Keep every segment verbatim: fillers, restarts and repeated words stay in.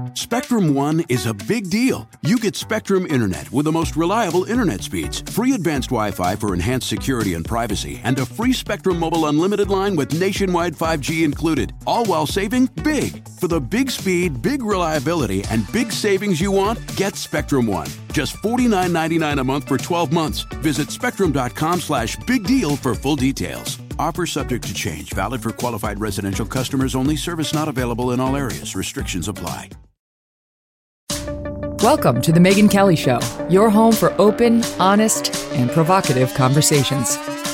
Spectrum One is a big deal. You get Spectrum Internet with the most reliable internet speeds, free advanced Wi-Fi for enhanced security and privacy, and a free Spectrum Mobile Unlimited line with nationwide five G included, all while saving big. For the big speed, big reliability, and big savings you want, get Spectrum One. Just forty-nine ninety-nine a month for twelve months. Visit spectrum.com slash big deal for full details. Offer subject to change. Valid for qualified residential customers only. Service not available in all areas. Restrictions apply. Welcome to The Megyn Kelly Show, your home for open, honest, and provocative conversations.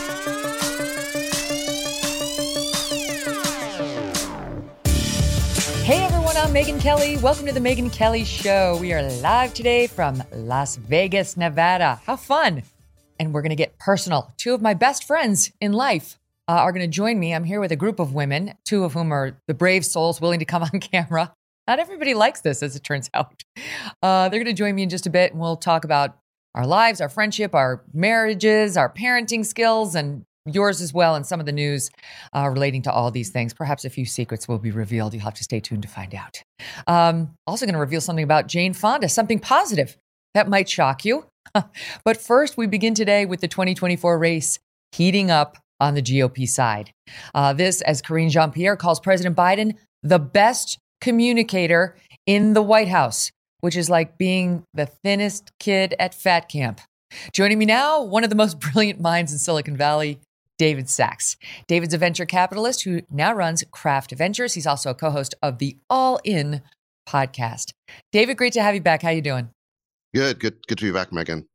Hey everyone, I'm Megyn Kelly. Welcome to The Megyn Kelly Show. We are live today from Las Vegas, Nevada. How fun! And we're going to get personal. Two of my best friends in life uh, are going to join me. I'm here with a group of women, two of whom are the brave souls willing to come on camera. Not everybody likes this, as it turns out. Uh, they're going to join me in just a bit, and we'll talk about our lives, our friendship, our marriages, our parenting skills, and yours as well, and some of the news uh, relating to all these things. Perhaps a few secrets will be revealed. You'll have to stay tuned to find out. Um, also going to reveal something about Jane Fonda, something positive that might shock you. But first, we begin today with the twenty twenty-four race heating up on the G O P side. Uh, this, as Karine Jean-Pierre calls President Biden, the best communicator in the White House, which is like being the thinnest kid at fat camp. Joining me now, one of the most brilliant minds in Silicon Valley, David Sacks. David's a venture capitalist who now runs Craft Ventures. He's also a co-host of the All In podcast. David, great to have you back. How you doing? Good, good, good to be back, Megyn.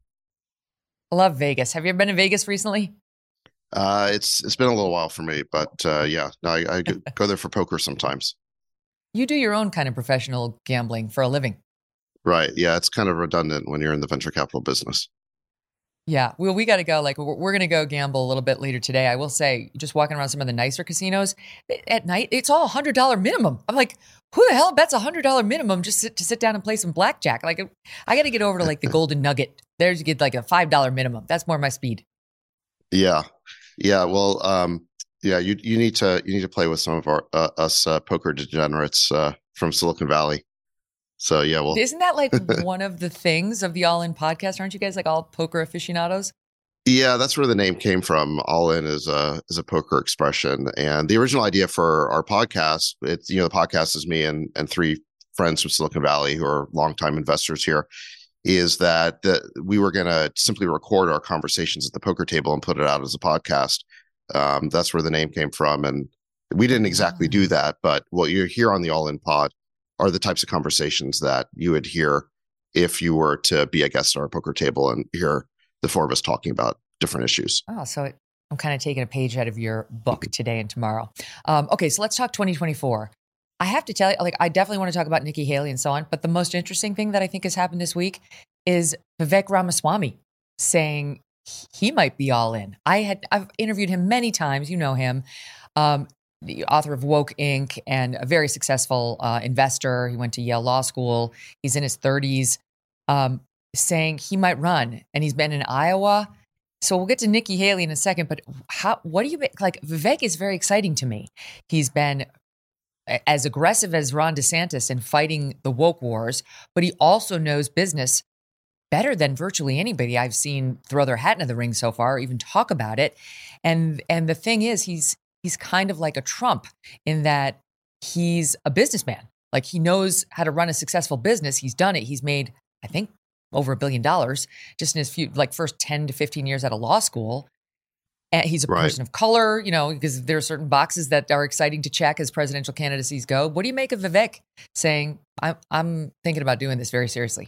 I love Vegas. Have you ever been to Vegas recently? Uh, it's it's been a little while for me, but uh, yeah, no, I, I go there for poker sometimes. You do your own kind of professional gambling for a living. Right. Yeah, it's kind of redundant when you're in the venture capital business. Yeah. Well, we got to go. Like, we're, we're going to go gamble a little bit later today. I will say, just walking around some of the nicer casinos at night, it's all one hundred dollars minimum. I'm like, who the hell bets one hundred dollars minimum just sit, to sit down and play some blackjack? Like, I got to get over to like the Golden Nugget. There's you get like a five dollars minimum. That's more my speed. Yeah. Yeah. Well, um, yeah, you you need to you need to play with some of our uh, us uh, poker degenerates uh, from Silicon Valley. So yeah, well, isn't that like one of the things of the All In podcast? Aren't you guys like all poker aficionados? Yeah, that's where the name came from. All In is a is a poker expression, and the original idea for our podcast, it's you know the podcast is me and and three friends from Silicon Valley who are longtime investors here, is that the, we were going to simply record our conversations at the poker table and put it out as a podcast. Um, that's where the name came from. And we didn't exactly do that, but what you hear on the All In Pod are the types of conversations that you would hear if you were to be a guest at our poker table and hear the four of us talking about different issues. Oh, so it, I'm kind of taking a page out of your book today and tomorrow. Um, okay, so let's talk twenty twenty-four. I have to tell you, like, I definitely want to talk about Nikki Haley and so on, but the most interesting thing that I think has happened this week is Vivek Ramaswamy saying he might be all in. I had, I've interviewed him many times. You know him, um, the author of Woke Incorporated and a very successful uh, investor. He went to Yale Law School. He's in his thirties, um, saying he might run, and he's been in Iowa. So we'll get to Nikki Haley in a second, but how, what do you, like, Vivek is very exciting to me. He's been as aggressive as Ron DeSantis in fighting the woke wars, but he also knows business better than virtually anybody I've seen throw their hat into the ring so far, or even talk about it. And and the thing is, he's he's kind of like a Trump in that he's a businessman. Like, he knows how to run a successful business. He's done it. He's made, I think, over a billion dollars just in his few, like, first ten to fifteen years out of law school. And he's a right. person of color, you know, because there are certain boxes that are exciting to check as presidential candidacies go. What do you make of Vivek saying, I'm, I'm thinking about doing this very seriously?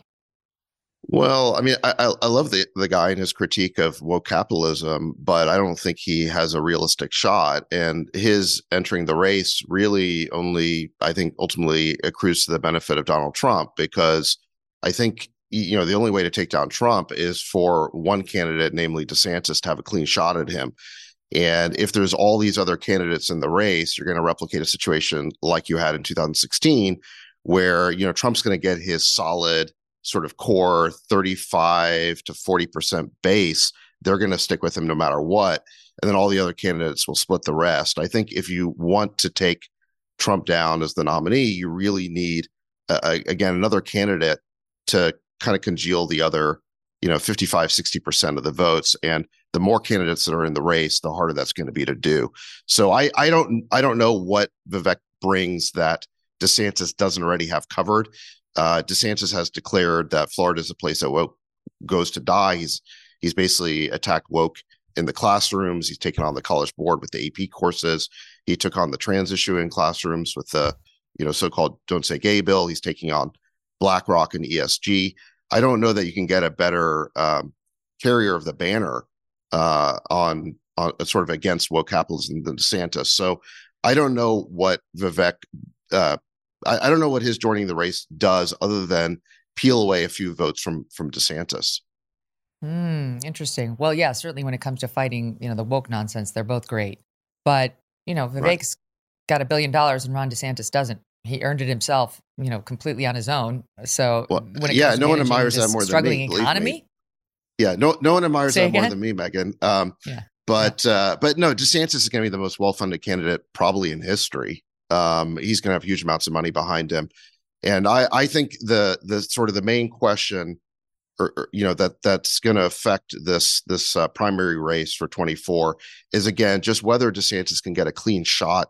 Well, I mean, I, I love the, the guy and his critique of woke capitalism, but I don't think he has a realistic shot. And his entering the race really only, I think, ultimately accrues to the benefit of Donald Trump, because I think, you know, the only way to take down Trump is for one candidate, namely DeSantis, to have a clean shot at him. And if there's all these other candidates in the race, you're going to replicate a situation like you had in two thousand sixteen, where, you know, Trump's going to get his solid sort of core thirty-five to forty percent base. They're going to stick with him no matter what. And then all the other candidates will split the rest. I think if you want to take Trump down as the nominee, you really need uh, again, another candidate to kind of congeal the other, you know, fifty-five, sixty percent of the votes. And the more candidates that are in the race, the harder that's going to be to do. So I, I don't, I don't know what Vivek brings that DeSantis doesn't already have covered. Uh, DeSantis has declared that Florida is a place that woke goes to die. He's, he's basically attacked woke in the classrooms. He's taken on the College Board with the A P courses. He took on the trans issue in classrooms with the, you know, so-called Don't Say Gay bill. He's taking on BlackRock and E S G. I don't know that you can get a better um, carrier of the banner uh, on, on sort of against woke capitalism than DeSantis. So I don't know what Vivek, uh, I, I don't know what his joining the race does other than peel away a few votes from from DeSantis. Hmm, interesting. Well, yeah, certainly when it comes to fighting, you know, the woke nonsense, they're both great. But, you know, Vivek's right. got a billion dollars and Ron DeSantis doesn't. He earned it himself, you know, completely on his own. So well, when it yeah, comes to no one admires that more struggling than me. economy. Me. Yeah, no, no one admires Say that again? more than me, Megan. Um, yeah. But yeah. Uh, but no, DeSantis is going to be the most well-funded candidate probably in history. Um, he's going to have huge amounts of money behind him, and I, I think the the sort of the main question, or, or you know, that that's going to affect this this uh, primary race for twenty-four is again just whether DeSantis can get a clean shot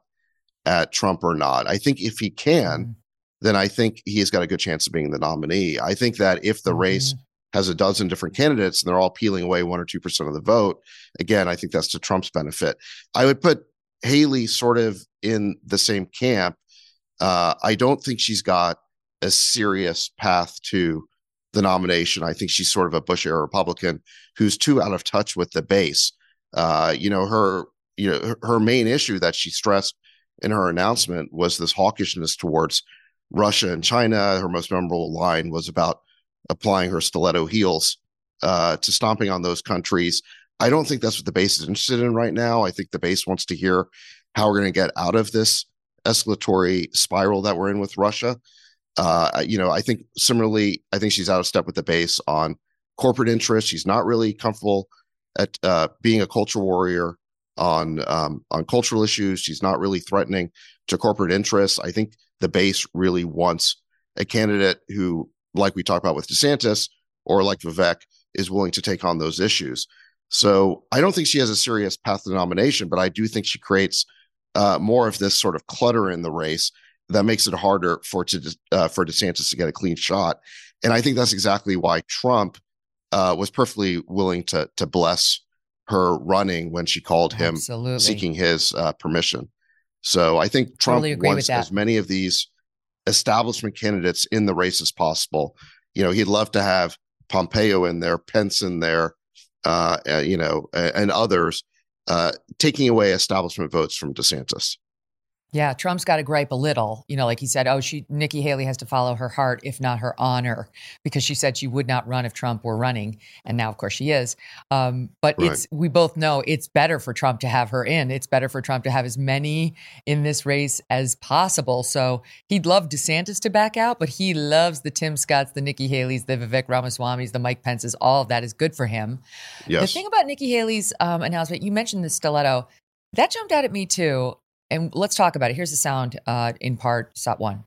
at Trump or not. I think if he can, mm. then I think he has got a good chance of being the nominee. I think that if the mm-hmm. race has a dozen different candidates and they're all peeling away one or two percent of the vote, again, I think that's to Trump's benefit. I would put Haley sort of in the same camp. Uh, I don't think she's got a serious path to the nomination. I think she's sort of a Bush era Republican who's too out of touch with the base. Uh, you know, her, you know, her, her main issue that she stressed in her announcement was this hawkishness towards Russia and China. Her most memorable line was about applying her stiletto heels uh, to stomping on those countries. I don't think that's what the base is interested in right now. I think the base wants to hear how we're going to get out of this escalatory spiral that we're in with Russia. Uh, you know, I think similarly, I think she's out of step with the base on corporate interests. She's not really comfortable at uh, being a culture warrior on um, on cultural issues. She's not really threatening to corporate interests. I think the base really wants a candidate who, like we talked about with DeSantis, or like Vivek, is willing to take on those issues. So I don't think she has a serious path to nomination, but I do think she creates uh, more of this sort of clutter in the race that makes it harder for to uh, for DeSantis to get a clean shot. And I think that's exactly why Trump uh, was perfectly willing to to bless her running when she called him Absolutely. seeking his uh, permission. So I think Trump totally wants as many of these establishment candidates in the race as possible. You know, he'd love to have Pompeo in there, Pence in there, uh, uh, you know, and, and others uh, taking away establishment votes from DeSantis. Yeah, Trump's got to gripe a little. You know, like he said, oh, she Nikki Haley has to follow her heart, if not her honor, because she said she would not run if Trump were running. And now, of course, she is. Um, but right. it's we both know it's better for Trump to have her in. It's better for Trump to have as many in this race as possible. So he'd love DeSantis to back out, but he loves the Tim Scotts, the Nikki Haleys, the Vivek Ramaswamis, the Mike Pences. All of that is good for him. Yes. The thing about Nikki Haley's um, announcement, you mentioned the stiletto. That jumped out at me, too. And let's talk about it. Here's the sound uh, in part, shot one.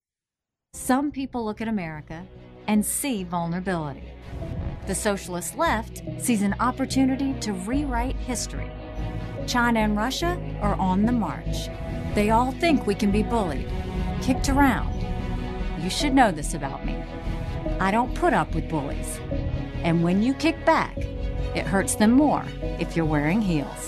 Some people look at America and see vulnerability. The socialist left sees an opportunity to rewrite history. China and Russia are on the march. They all think we can be bullied, kicked around. You should know this about me. I don't put up with bullies. And when you kick back, it hurts them more if you're wearing heels.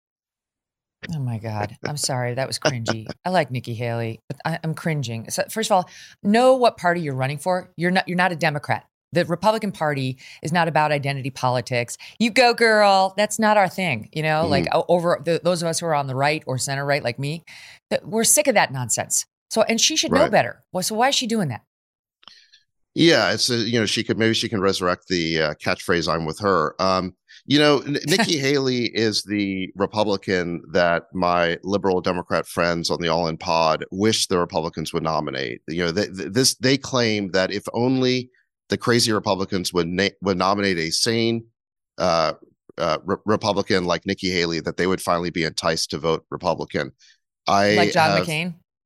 Oh my God. I'm sorry. That was cringy. I like Nikki Haley, but I, I'm cringing. So first of all, know what party you're running for. You're not, you're not a Democrat. The Republican Party is not about identity politics. You go, girl. That's not our thing. You know, mm-hmm. like over the, those of us who are on the right or center right, like me, that we're sick of that nonsense. So, and she should right. know better. Well, so why is she doing that? Yeah, it's a, you know, she could, maybe she can resurrect the uh, catchphrase "I'm with her." Um, you know, N- Nikki Haley is the Republican that my liberal Democrat friends on the All In Pod wish the Republicans would nominate. You know, they, this they claim that if only the crazy Republicans would na- would nominate a sane uh, uh, re- Republican like Nikki Haley, that they would finally be enticed to vote Republican. I like John have, McCain.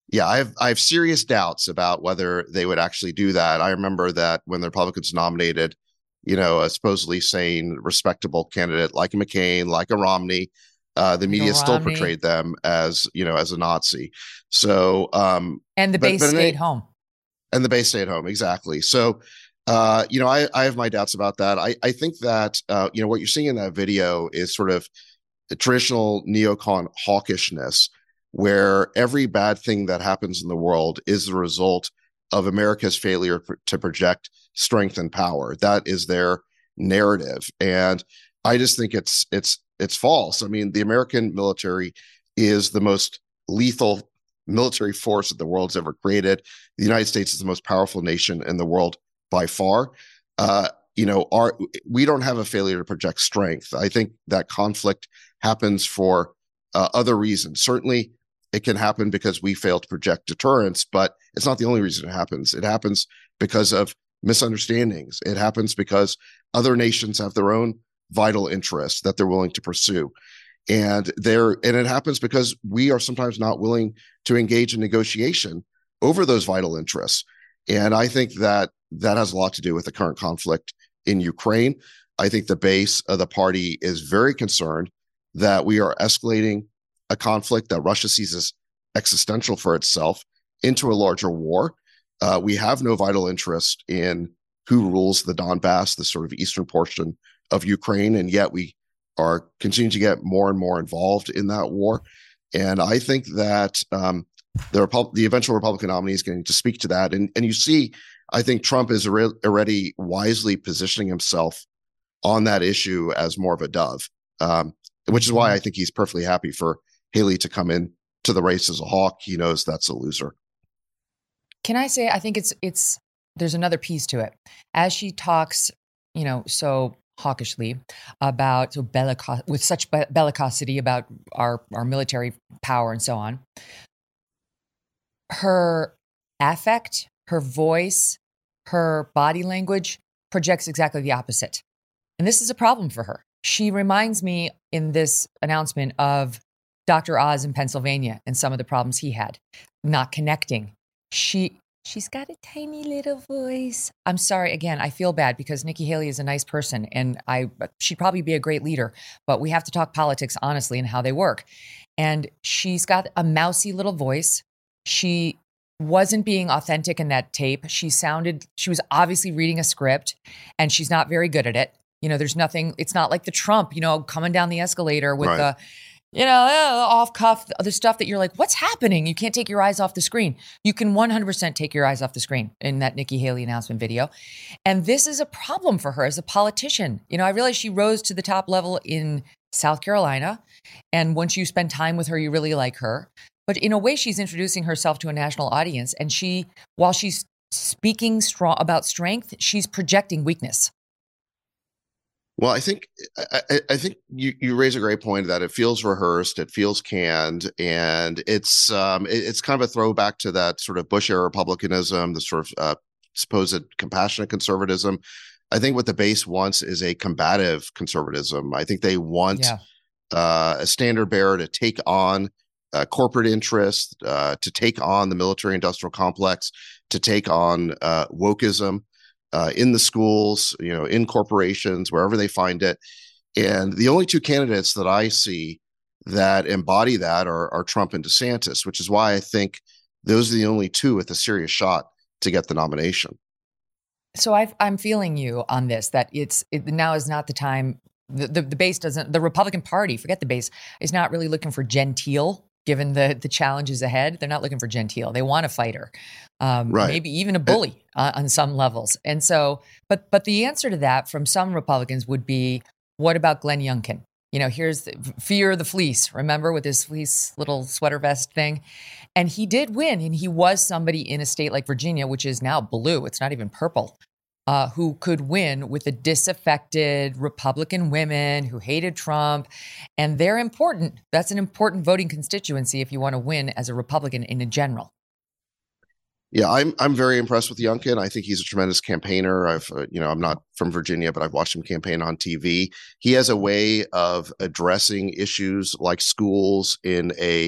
Yeah, I have I have serious doubts about whether they would actually do that. I remember that when the Republicans nominated, you know, a supposedly sane, respectable candidate like a McCain, like a Romney, uh, the Like a media still Romney. portrayed them as, you know, as a Nazi. So, um, And the but base but in stayed any, home. and the base stayed home, exactly. So, uh, you know, I I have my doubts about that. I I think that uh, you know, what you're seeing in that video is sort of the traditional neocon hawkishness, where every bad thing that happens in the world is the result of America's failure pr- to project strength and power. That is their narrative, and I just think it's it's it's false. I mean, the American military is the most lethal military force that the world's ever created. The United States is the most powerful nation in the world by far. Uh, you know, our we don't have a failure to project strength. I think that conflict happens for uh, other reasons. Certainly, it can happen because we fail to project deterrence, but it's not the only reason it happens. It happens because of misunderstandings. It happens because other nations have their own vital interests that they're willing to pursue. And there, and it happens because we are sometimes not willing to engage in negotiation over those vital interests. And I think that that has a lot to do with the current conflict in Ukraine. I think the base of the party is very concerned that we are escalating a conflict that Russia sees as existential for itself into a larger war. Uh, we have no vital interest in who rules the Donbass, the sort of eastern portion of Ukraine, and yet we are continuing to get more and more involved in that war. And I think that um, the, Repu- the eventual Republican nominee is going to speak to that. And, and you see, I think Trump is re- already wisely positioning himself on that issue as more of a dove, um, which is why I think he's perfectly happy for Haley to come in to the race as a hawk. He knows that's a loser. Can I say, I think it's, it's, there's another piece to it. As she talks, you know, so hawkishly about, so bellico- with such be- bellicosity about our, our military power and so on, her affect, her voice, her body language projects exactly the opposite. And this is a problem for her. She reminds me in this announcement of Doctor Oz in Pennsylvania and some of the problems he had, not connecting. She, she's got a tiny little voice. I'm sorry, again, I feel bad because Nikki Haley is a nice person and I she'd probably be a great leader, but we have to talk politics honestly and how they work. And she's got a mousy little voice. She wasn't being authentic in that tape. She sounded, she was obviously reading a script and she's not very good at it. You know, there's nothing, it's not like the Trump, you know, coming down the escalator with Right. the, you know, uh, off cuff, the stuff that you're like, what's happening? You can't take your eyes off the screen. You can one hundred percent take your eyes off the screen in that Nikki Haley announcement video. And this is a problem for her as a politician. You know, I realize she rose to the top level in South Carolina. And once you spend time with her, you really like her. But in a way, she's introducing herself to a national audience. And she, while she's speaking strong about strength, she's projecting weakness. Well, I think I, I think you, you raise a great point that it feels rehearsed, it feels canned, and it's um, it, it's kind of a throwback to that sort of Bush era republicanism, the sort of uh, supposed compassionate conservatism. I think what the base wants is a combative conservatism. I think they want Yeah. uh, a standard bearer to take on uh, corporate interests, uh, to take on the military industrial complex, to take on uh, wokeism. Uh, in the schools, you know, in corporations, wherever they find it. And the only two candidates that I see that embody that are, are Trump and DeSantis, which is why I think those are the only two with a serious shot to get the nomination. So I've, I'm feeling you on this, that it's it, now is not the time. The, the, the base doesn't, the Republican Party, forget the base, is not really looking for genteel, given the the challenges ahead. They're not looking for genteel. They want a fighter, um, Right. maybe even a bully uh, on some levels. And so, but but the answer to that from some Republicans would be, what about Glenn Youngkin? You know, here's the, Fear the Fleece, remember, with his fleece little sweater vest thing? And he did win. And he was somebody in a state like Virginia, which is now blue. It's not even purple. Uh, who could win with the disaffected Republican women who hated Trump. And they're important. That's an important voting constituency if you want to win as a Republican in a general. Yeah, I'm I'm very impressed with Youngkin. I think he's a tremendous campaigner. I've uh, you know, I'm not from Virginia, but I've watched him campaign on T V. He has a way of addressing issues like schools in a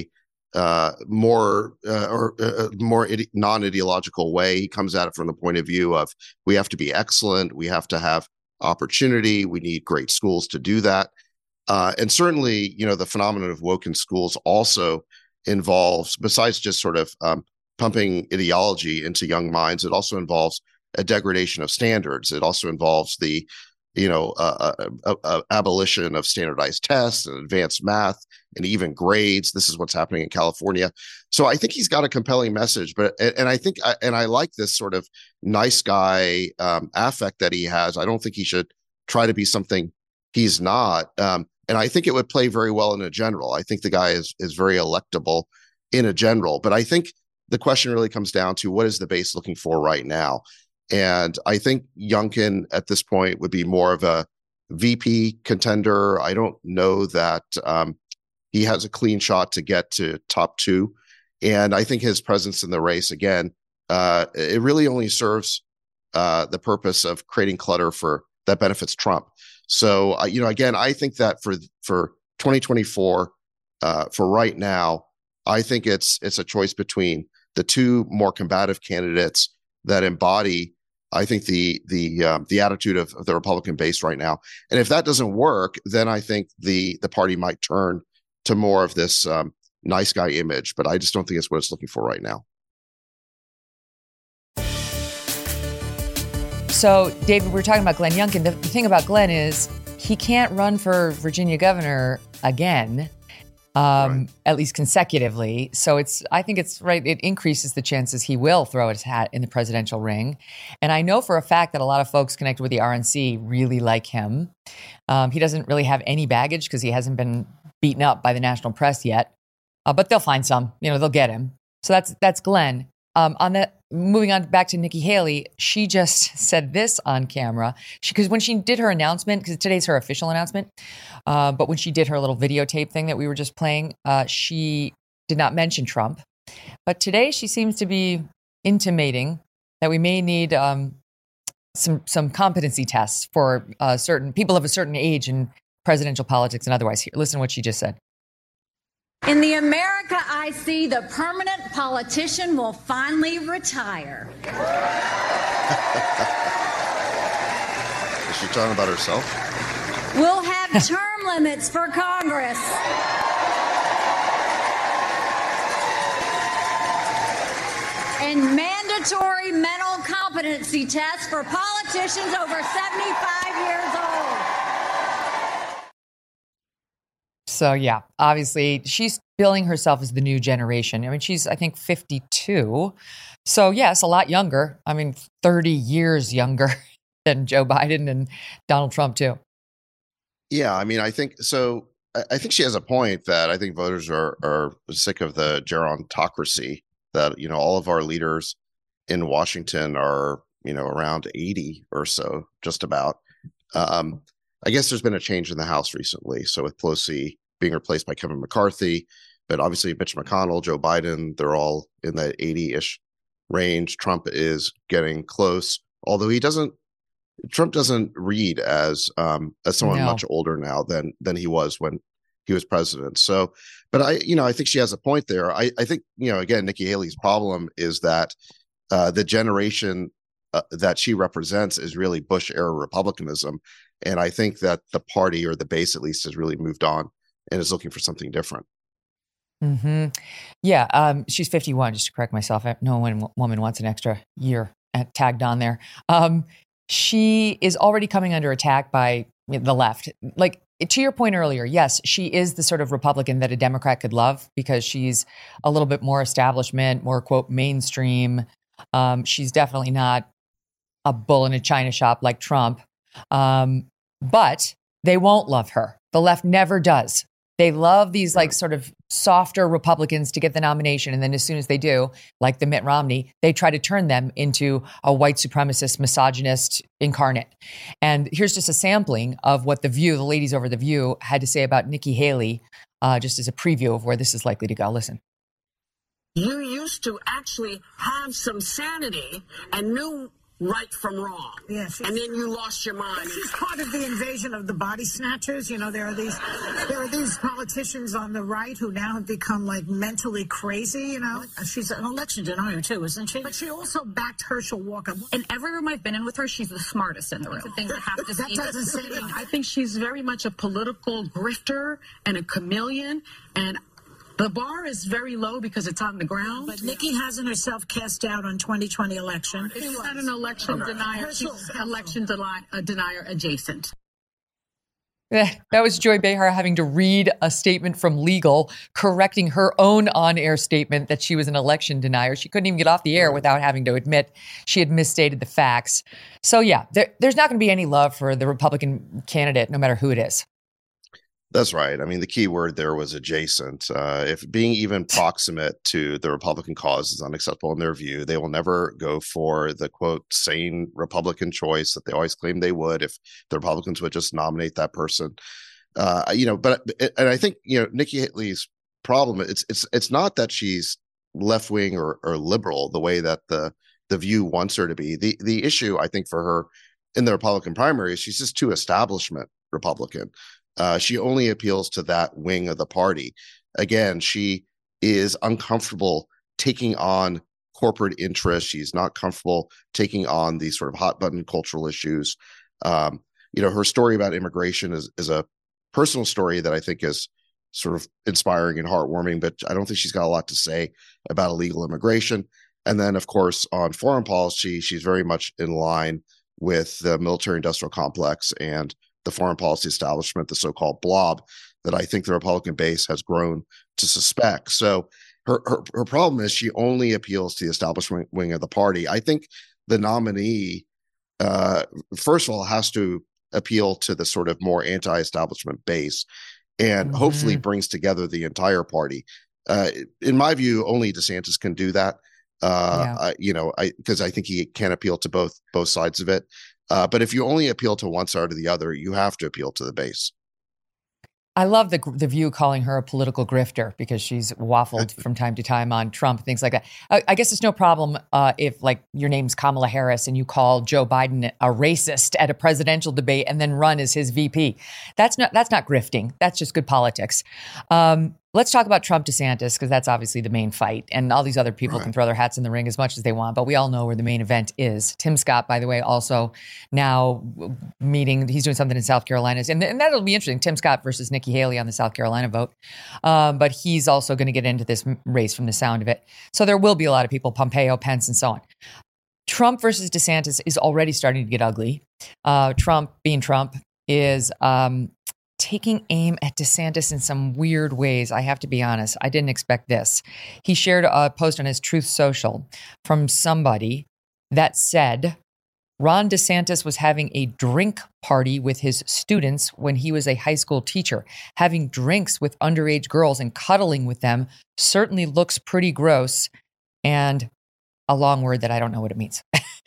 uh, more uh, or uh, more ide- non-ideological way. He comes at it from the point of view of we have to be excellent, we have to have opportunity, we need great schools to do that. Uh, and certainly, you know, the phenomenon of woke in schools also involves, besides just sort of um, pumping ideology into young minds, it also involves a degradation of standards. It also involves the, you know, uh, uh, uh, uh, abolition of standardized tests and advanced math and even grades. This is what's happening in California. So I think he's got a compelling message. But and I think and I like this sort of nice guy um, affect that he has. I don't think he should try to be something he's not. Um, and I think it would play very well in a general. I think the guy is is very electable in a general. But I think the question really comes down to what is the base looking for right now? And I think Youngkin at this point would be more of a V P contender. I don't know that um, he has a clean shot to get to top two. And I think his presence in the race, again, uh, it really only serves uh, the purpose of creating clutter for that benefits Trump. So, uh, you know, again, I think that for for twenty twenty-four, uh, for right now, I think it's it's a choice between the two more combative candidates that embody, I think, the the um, the attitude of, of the Republican base right now. And if that doesn't work, then I think the the party might turn to more of this um, nice guy image. But I just don't think it's what it's looking for right now. So, David, we're talking about Glenn Youngkin. The thing about Glenn is he can't run for Virginia governor again. Um, right. At least consecutively. So it's, I think it's right. It increases the chances he will throw his hat in the presidential ring. And I know for a fact that a lot of folks connected with the R N C really like him. Um, he doesn't really have any baggage because he hasn't been beaten up by the national press yet, uh, but they'll find some, you know, they'll get him. So that's, that's Glenn. Um, on that, moving on back to Nikki Haley, she just said this on camera. She, because when she did her announcement, because today's her official announcement, uh, but when she did her little videotape thing that we were just playing, uh, she did not mention Trump. But today she seems to be intimating that we may need um, some some competency tests for uh, certain people of a certain age in presidential politics and otherwise. Here, listen to what she just said. In the America I see, the permanent politician will finally retire. Is she talking about herself? We'll have term limits for Congress. And mandatory mental competency tests for politicians over seventy-five years old. So, yeah, obviously she's billing herself as the new generation. I mean, she's, I think, fifty-two. So, yes, a lot younger. I mean, thirty years younger than Joe Biden and Donald Trump, too. Yeah, I mean, I think so. I think she has a point that I think voters are are sick of the gerontocracy, that, you know, all of our leaders in Washington are, you know, around eighty or so, just about. Um, I guess there's been a change in the House recently. So with Pelosi being replaced by Kevin McCarthy, but obviously Mitch McConnell, Joe Biden, they're all in that eighty-ish range. Trump is getting close, although he doesn't, Trump doesn't read as um, as someone No. much older now than than he was when he was president. So, but I, you know, I think she has a point there. I, I think, you know, again, Nikki Haley's problem is that uh, the generation uh, that she represents is really Bush era Republicanism. And I think that the party, or the base at least, has really moved on and is looking for something different. Mm-hmm. Yeah, um, she's fifty-one, just to correct myself. No one, woman wants an extra year at, tagged on there. Um, she is already coming under attack by the left. Like, to your point earlier, yes, she is the sort of Republican that a Democrat could love because she's a little bit more establishment, more, quote, mainstream. Um, she's definitely not a bull in a china shop like Trump. Um, but they won't love her. The left never does. They love these like sort of softer Republicans to get the nomination. And then as soon as they do, like the Mitt Romney, they try to turn them into a white supremacist, misogynist incarnate. And here's just a sampling of what The View, the ladies over The View, had to say about Nikki Haley, uh, just as a preview of where this is likely to go. Listen. You used to actually have some sanity and knew right from wrong. Yeah, and then you lost your mind. She's part of the invasion of the body snatchers. You know, there are these there are these politicians on the right who now have become like mentally crazy, you know. She's an election denier too, isn't she? But she also backed Herschel Walker. In every room I've been in with her, she's the smartest in the room. That's the thing that have to that see. doesn't say anything. I think she's very much a political grifter and a chameleon, and the bar is very low because it's on the ground. But Nikki hasn't herself cast out on twenty twenty election. She's not an election denier. She's election deni- uh, denier adjacent. That was Joy Behar having to read a statement from legal, correcting her own on-air statement that she was an election denier. She couldn't even get off the air without having to admit she had misstated the facts. So yeah, there, there's not going to be any love for the Republican candidate, no matter who it is. That's right. I mean, the key word there was adjacent. Uh, if being even proximate to the Republican cause is unacceptable in their view, they will never go for the, quote, sane Republican choice that they always claim they would if the Republicans would just nominate that person. Uh, you know, but and I think, you know, Nikki Haley's problem, it's it's it's not that she's left-wing or, or liberal the way that the the View wants her to be. The, the issue, I think, for her in the Republican primary is she's just too establishment Republican. Uh, she only appeals to that wing of the party. Again, she is uncomfortable taking on corporate interests. She's not comfortable taking on these sort of hot button cultural issues. Um, you know, her story about immigration is, is a personal story that I think is sort of inspiring and heartwarming, but I don't think she's got a lot to say about illegal immigration. And then, of course, on foreign policy, she's very much in line with the military industrial complex and the foreign policy establishment, the so-called blob, that I think the Republican base has grown to suspect. So her, her her problem is she only appeals to the establishment wing of the party. I think the nominee, uh, first of all, has to appeal to the sort of more anti-establishment base and mm-hmm. hopefully brings together the entire party. Uh, in my view, only DeSantis can do that. Uh, yeah. I, you know, I because I think he can appeal to both both sides of it. Uh, but if you only appeal to one side or the other, you have to appeal to the base. I love the the View calling her a political grifter because she's waffled from time to time on Trump, things like that. I, I guess it's no problem uh, if, like, your name's Kamala Harris and you call Joe Biden a racist at a presidential debate and then run as his V P. That's not that's not grifting. That's just good politics. Um, Let's talk about Trump DeSantis, because that's obviously the main fight. And all these other people right. can throw their hats in the ring as much as they want, but we all know where the main event is. Tim Scott, by the way, also now meeting, he's doing something in South Carolina. And, and that'll be interesting, Tim Scott versus Nikki Haley on the South Carolina vote. Um, but he's also going to get into this race from the sound of it. So there will be a lot of people, Pompeo, Pence, and so on. Trump versus DeSantis is already starting to get ugly. Uh, Trump, being Trump, is... Um, taking aim at DeSantis in some weird ways. I have to be honest. I didn't expect this. He shared a post on his Truth Social from somebody that said Ron DeSantis was having a drink party with his students when he was a high school teacher. Having drinks with underage girls and cuddling with them certainly looks pretty gross. And a long word that I don't know what it means.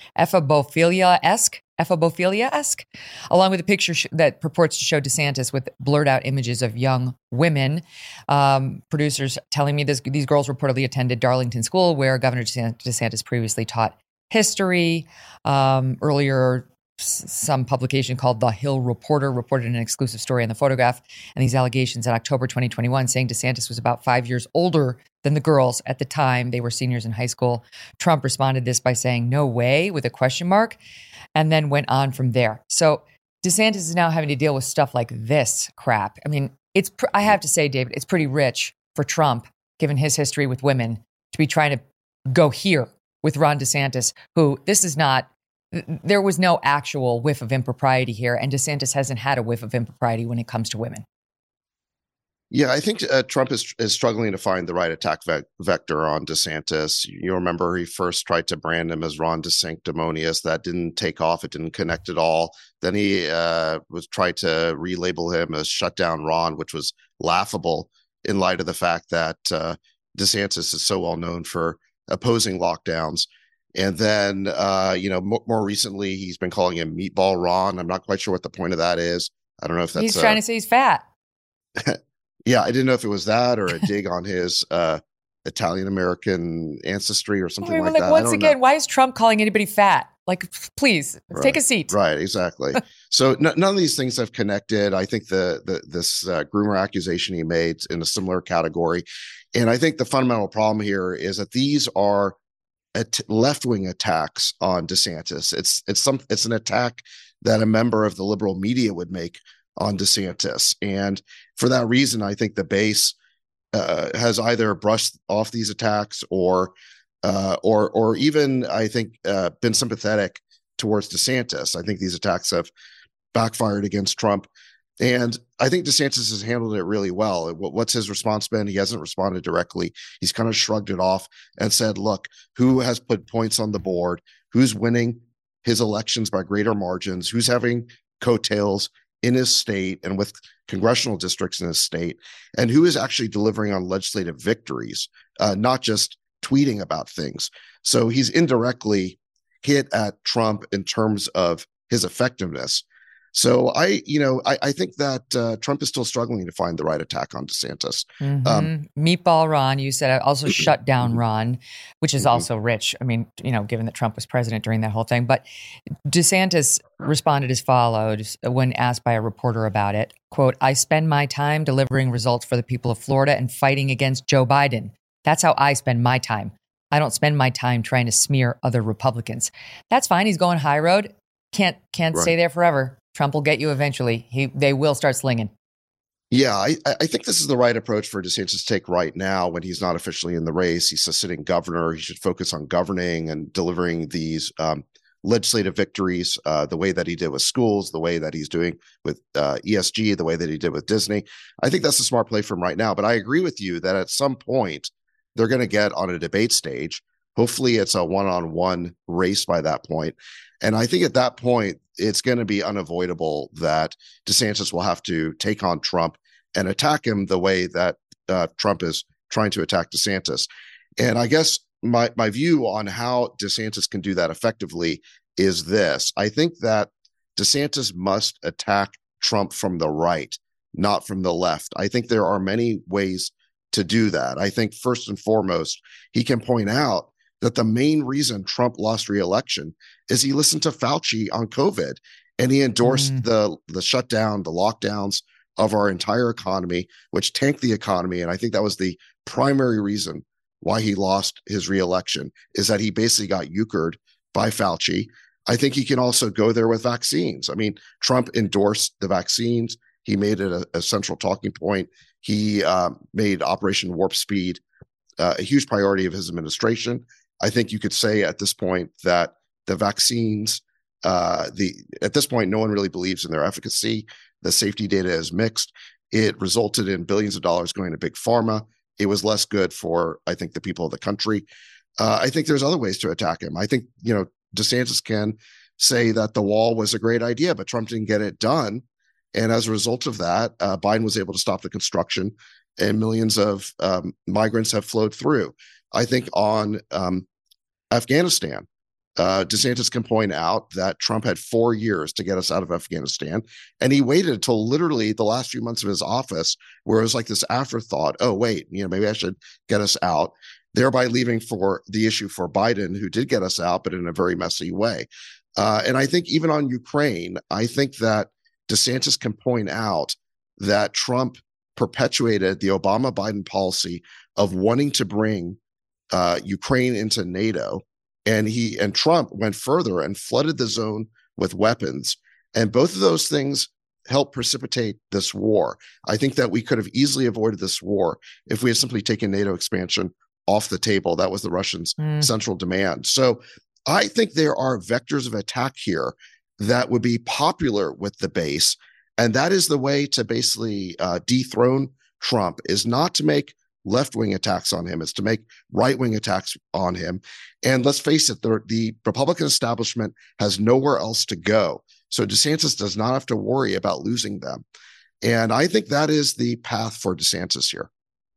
Ephebophilia-esque. Ephebophilia-esque, along with a picture sh- that purports to show DeSantis with blurred out images of young women. Um, producers telling me this, these girls reportedly attended Darlington School, where Governor DeSantis previously taught history. Um, earlier, s- some publication called The Hill Reporter reported an exclusive story on the photograph and these allegations in October twenty twenty-one, saying DeSantis was about five years older than the girls at the time. They were seniors in high school. Trump responded this by saying, "No way," with a question mark, and then went on from there. So DeSantis is now having to deal with stuff like this crap. I mean, it's, pr- I have to say, David, it's pretty rich for Trump, given his history with women, to be trying to go here with Ron DeSantis, who this is not, there was no actual whiff of impropriety here. And DeSantis hasn't had a whiff of impropriety when it comes to women. Yeah, I think uh, Trump is is struggling to find the right attack ve- vector on DeSantis. You remember he first tried to brand him as Ron DeSanctimonious. That didn't take off. It didn't connect at all. Then he uh, was tried to relabel him as Shutdown Ron, which was laughable in light of the fact that uh, DeSantis is so well known for opposing lockdowns. And then, uh, you know, m- more recently, he's been calling him Meatball Ron. I'm not quite sure what the point of that is. I don't know if that's... He's trying uh, to say he's fat. Yeah, I didn't know if it was that or a dig on his uh, Italian-American ancestry or something I mean, like, like that. Once again, know. Why is Trump calling anybody fat? Like, please Right. take a seat. Right, exactly. So n- none of these things have connected. I think the, the this uh, groomer accusation he made in a similar category. And I think the fundamental problem here is that these are at- left-wing attacks on DeSantis. It's it's some it's an attack that a member of the liberal media would make on DeSantis. And for that reason, I think the base uh, has either brushed off these attacks or uh, or or even, I think, uh, been sympathetic towards DeSantis. I think these attacks have backfired against Trump. And I think DeSantis has handled it really well. What's his response been? He hasn't responded directly. He's kind of shrugged it off and said, look, who has put points on the board? Who's winning his elections by greater margins? Who's having coattails in his state and with congressional districts in his state? And who is actually delivering on legislative victories, uh, not just tweeting about things? So he's indirectly hit at Trump in terms of his effectiveness. So I, you know, I, I think that uh, Trump is still struggling to find the right attack on DeSantis. Mm-hmm. Um, Meatball Ron, you said, also shut down Ron, which is Mhm. also rich. I mean, you know, given that Trump was president during that whole thing. But DeSantis responded as follows when asked by a reporter about it. Quote, I spend my time delivering results for the people of Florida and fighting against Joe Biden. That's how I spend my time. I don't spend my time trying to smear other Republicans. That's fine. He's going high road. Can't can't Right. stay there forever. Trump will get you eventually. He they will start slinging. Yeah, I, I think this is the right approach for DeSantis to take right now when he's not officially in the race. He's a sitting governor. He should focus on governing and delivering these um, legislative victories uh, the way that he did with schools, the way that he's doing with uh, E S G, the way that he did with Disney. I think that's a smart play for him right now. But I agree with you that at some point they're going to get on a debate stage. Hopefully it's a one-on-one race by that point. And I think at that point, it's going to be unavoidable that DeSantis will have to take on Trump and attack him the way that uh, Trump is trying to attack DeSantis. And I guess my, my view on how DeSantis can do that effectively is this. I think that DeSantis must attack Trump from the right, not from the left. I think there are many ways to do that. I think first and foremost, he can point out that the main reason Trump lost re-election is he listened to Fauci on COVID and he endorsed mm. the the shutdown, the lockdowns of our entire economy, which tanked the economy. And I think that was the primary reason why he lost his re-election, is that he basically got euchred by Fauci. I think he can also go there with vaccines. I mean, Trump endorsed the vaccines. He made it a, a central talking point. He um, made Operation Warp Speed uh, a huge priority of his administration. I think you could say at this point that the vaccines, uh, the at this point, no one really believes in their efficacy. The safety data is mixed. It resulted in billions of dollars going to big pharma. It was less good for, I think, the people of the country. Uh, I think there's other ways to attack him. I think, you know, DeSantis can say that the wall was a great idea, but Trump didn't get it done. And as a result of that, uh, Biden was able to stop the construction and millions of um, migrants have flowed through. I think on um, Afghanistan, uh, DeSantis can point out that Trump had four years to get us out of Afghanistan. And he waited until literally the last few months of his office, where it was like this afterthought, oh, wait, you know, maybe I should get us out, thereby leaving for the issue for Biden, who did get us out, but in a very messy way. Uh, and I think even on Ukraine, I think that DeSantis can point out that Trump perpetuated the Obama-Biden policy of wanting to bring uh, Ukraine into NATO, and he and Trump went further and flooded the zone with weapons. And both of those things helped precipitate this war. I think that we could have easily avoided this war if we had simply taken NATO expansion off the table. That was the Russians' mm. central demand. So I think there are vectors of attack here that would be popular with the base. And that is the way to basically uh, dethrone Trump, is not to make left-wing attacks on him. It's to make right-wing attacks on him. And let's face it, the, the Republican establishment has nowhere else to go. So DeSantis does not have to worry about losing them. And I think that is the path for DeSantis here.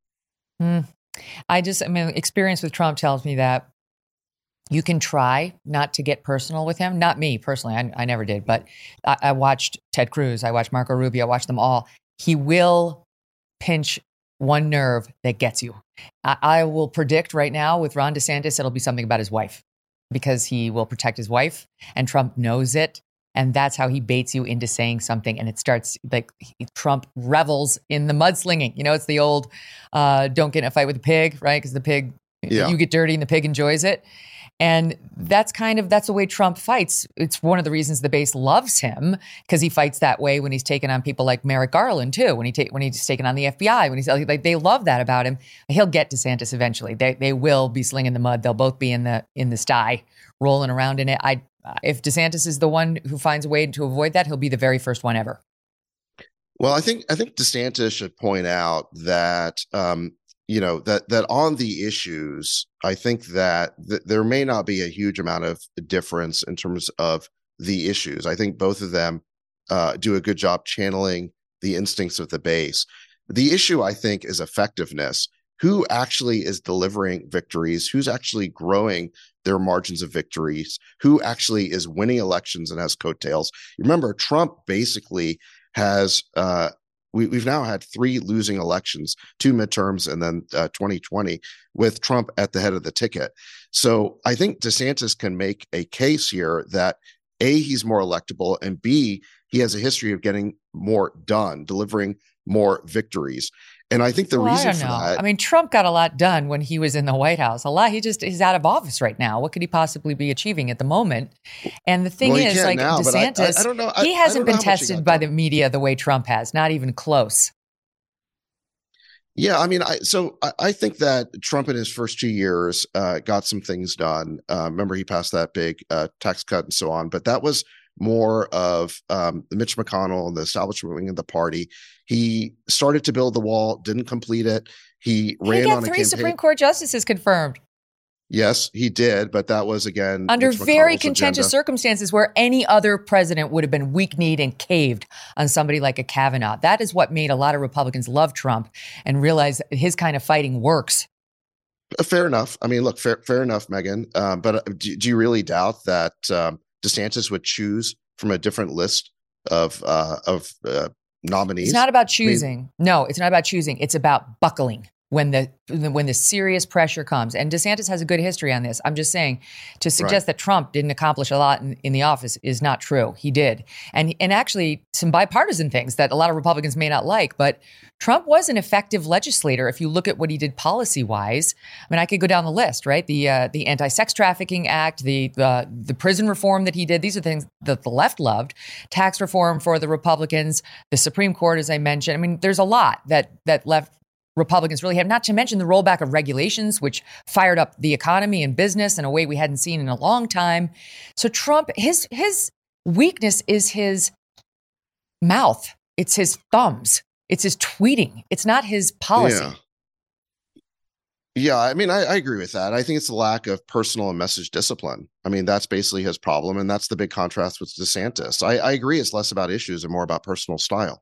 Mm. I just, I mean, experience with Trump tells me that you can try not to get personal with him. Not me personally. I, I never did. But I, I watched Ted Cruz. I watched Marco Rubio. I watched them all. He will pinch one nerve that gets you. I, I will predict right now with Ron DeSantis, it'll be something about his wife. because he will protect his wife, and Trump knows it. And that's how he baits you into saying something. And it starts like Trump revels in the mudslinging. You know, it's the old uh, don't get in a fight with the pig, right? Because the pig, yeah. you get dirty and the pig enjoys it. And that's kind of, that's the way Trump fights. It's one of the reasons the base loves him, because he fights that way when he's taken on people like Merrick Garland too, when he ta- when he's taken on the F B I, when he's like, they love that about him. He'll get DeSantis eventually. They they will be slinging the mud. They'll both be in the in the sty, rolling around in it. I if DeSantis is the one who finds a way to avoid that, he'll be the very first one ever. Well, I think I think DeSantis should point out that um, you know that that on the issues, I think that th- there may not be a huge amount of difference in terms of the issues. I think both of them uh, do a good job channeling the instincts of the base. The issue, I think, is effectiveness. Who actually is delivering victories? Who's actually growing their margins of victories? Who actually is winning elections and has coattails? Remember, Trump basically has uh, we, we've now had three losing elections, two midterms, and then uh, twenty twenty with Trump at the head of the ticket. So I think DeSantis can make a case here that A, he's more electable, and B, he has a history of getting more done, delivering more victories. And I think the well, reason I don't for know. that, I mean, Trump got a lot done when he was in the White House. A lot. He just he's out of office right now. What could he possibly be achieving at the moment? And the thing well, is, like now, DeSantis, I, I, I don't know. he I, hasn't I don't been tested by the media the way Trump has. Not even close. Yeah, I mean, I so I, I think that Trump in his first two years uh, got some things done. Uh, remember, he passed that big uh, tax cut and so on, but that was more of um, Mitch McConnell and the establishment wing of the party. He started to build the wall, didn't complete it. He ran he got on a three campaign. Supreme Court justices confirmed. Yes, he did, but that was again under Mitch very McConnell's contentious agenda. circumstances where any other president would have been weak-kneed and caved on somebody like a Kavanaugh. That is what made a lot of Republicans love Trump and realize his kind of fighting works. Fair enough. I mean, look, fair, fair enough, Megan. Um, but do, do you really doubt that um, DeSantis would choose from a different list of uh, of uh, nominees? It's not about choosing. I mean, no, it's not about choosing. It's about buckling when the when the serious pressure comes. And DeSantis has a good history on this. I'm just saying, to suggest Right. that Trump didn't accomplish a lot in, in the office is not true. He did. And and actually some bipartisan things that a lot of Republicans may not like, but Trump was an effective legislator if you look at what he did policy-wise. I mean, I could go down the list, right? The uh, the Anti-Sex Trafficking Act, the uh, the prison reform that he did. These are things that the left loved. Tax reform for the Republicans, the Supreme Court, as I mentioned. I mean, there's a lot that that left Republicans really have, not to mention the rollback of regulations, which fired up the economy and business in a way we hadn't seen in a long time. So Trump, his his weakness is his mouth. It's his thumbs. It's his tweeting. It's not his policy. Yeah. Yeah, I mean, I, I agree with that. I think it's the lack of personal and message discipline. I mean, that's basically his problem, and that's the big contrast with DeSantis. I, I agree it's less about issues and more about personal style.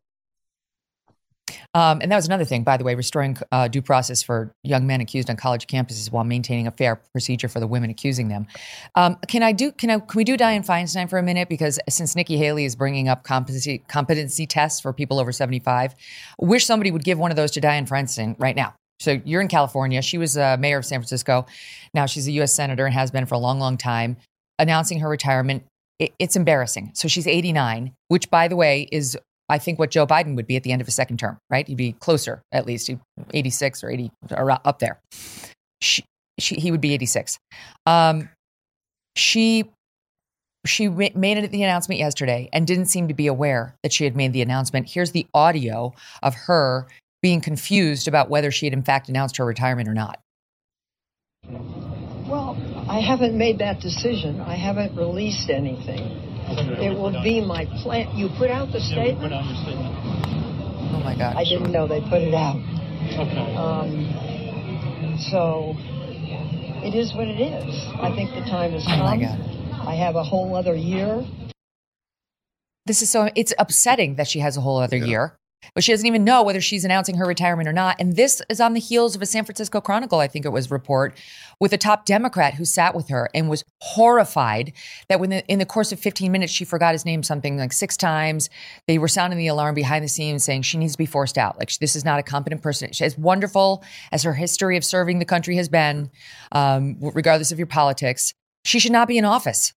Um, and that was another thing, by the way, restoring uh, due process for young men accused on college campuses while maintaining a fair procedure for the women accusing them. Um, can I do? Can I? Can we do Dianne Feinstein for a minute? Because since Nikki Haley is bringing up competency competency tests for people over seventy-five, wish somebody would give one of those to Dianne Feinstein right now. So you're in California. She was uh, mayor of San Francisco. Now she's a U S senator and has been for a long, long time. Announcing her retirement, it, it's embarrassing. So she's eighty-nine, which, by the way, is I think what Joe Biden would be at the end of his second term, right? He'd be closer, at least, eighty-six or eighty, or up there. She, she, he would be eighty-six. Um, she, she made the announcement yesterday and didn't seem to be aware that she had made the announcement. Here's the audio of her being confused about whether she had in fact announced her retirement or not. Well, I haven't made that decision. I haven't released anything. It will be my plan. You put out the statement? Yeah, we put out your statement. Oh, my God. I didn't know they put it out. Okay. Um, so it is what it is. I think the time has Oh, come. my God. I have a whole other year. This is so, it's upsetting that she has a whole other Yeah. year, but she doesn't even know whether she's announcing her retirement or not. And this is on the heels of a San Francisco Chronicle, I think it was, report with a top Democrat who sat with her and was horrified that when the, in the course of fifteen minutes, she forgot his name something like six times. They were sounding the alarm behind the scenes saying she needs to be forced out. Like, this is not a competent person. She, as wonderful as her history of serving the country has been, um, regardless of your politics, she should not be in office.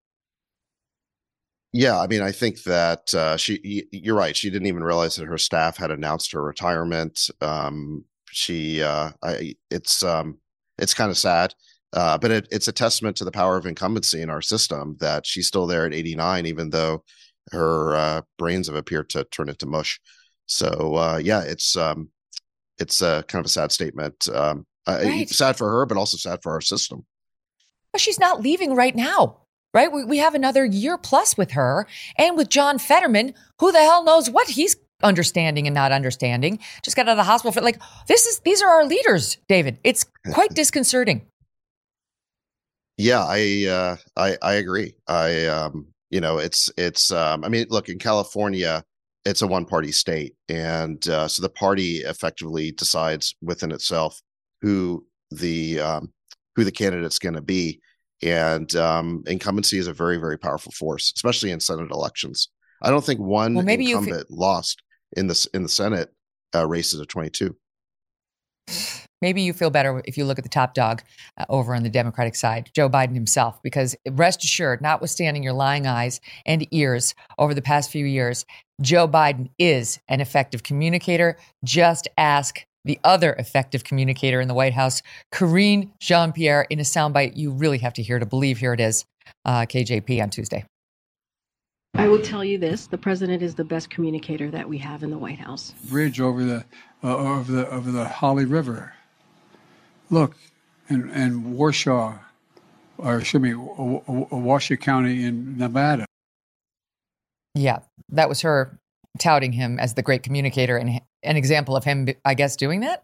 Yeah, I mean, I think that uh, she. You're right. She didn't even realize that her staff had announced her retirement. Um, she. Uh, I. It's. Um, it's kind of sad, uh, but it, it's a testament to the power of incumbency in our system that she's still there at eighty-nine, even though her uh, brains have appeared to turn into mush. So uh, yeah, it's. Um, it's a kind of a sad statement. Um, right. uh, sad for her, but also sad for our system. But she's not leaving right now. Right? We, we have another year plus with her and with John Fetterman. Who the hell knows what he's understanding and not understanding? Just got out of the hospital for like, this is, these are our leaders, David. It's quite disconcerting. Yeah, I, uh, I, I agree. I, um, you know, it's, it's, um, I mean, look, in California, it's a one party state. And, uh, so the party effectively decides within itself who the, um, who the candidate's going to be. And um, incumbency is a very, very powerful force, especially in Senate elections. I don't think one well, maybe incumbent f- lost in the in the Senate uh, races of twenty-two. Maybe you feel better if you look at the top dog uh, over on the Democratic side, Joe Biden himself, because rest assured, notwithstanding your lying eyes and ears over the past few years, Joe Biden is an effective communicator. Just ask the other effective communicator in the White House, Karine Jean-Pierre, in a soundbite you really have to hear to believe. Here it is, uh, K J P on Tuesday. I will tell you this: the president is the best communicator that we have in the White House. Bridge over the uh, over the over the Holly River. Look, in, in Warsaw, or excuse me, Washoe County in Nevada. Yeah, that was her touting him as the great communicator and an example of him, I guess, doing that.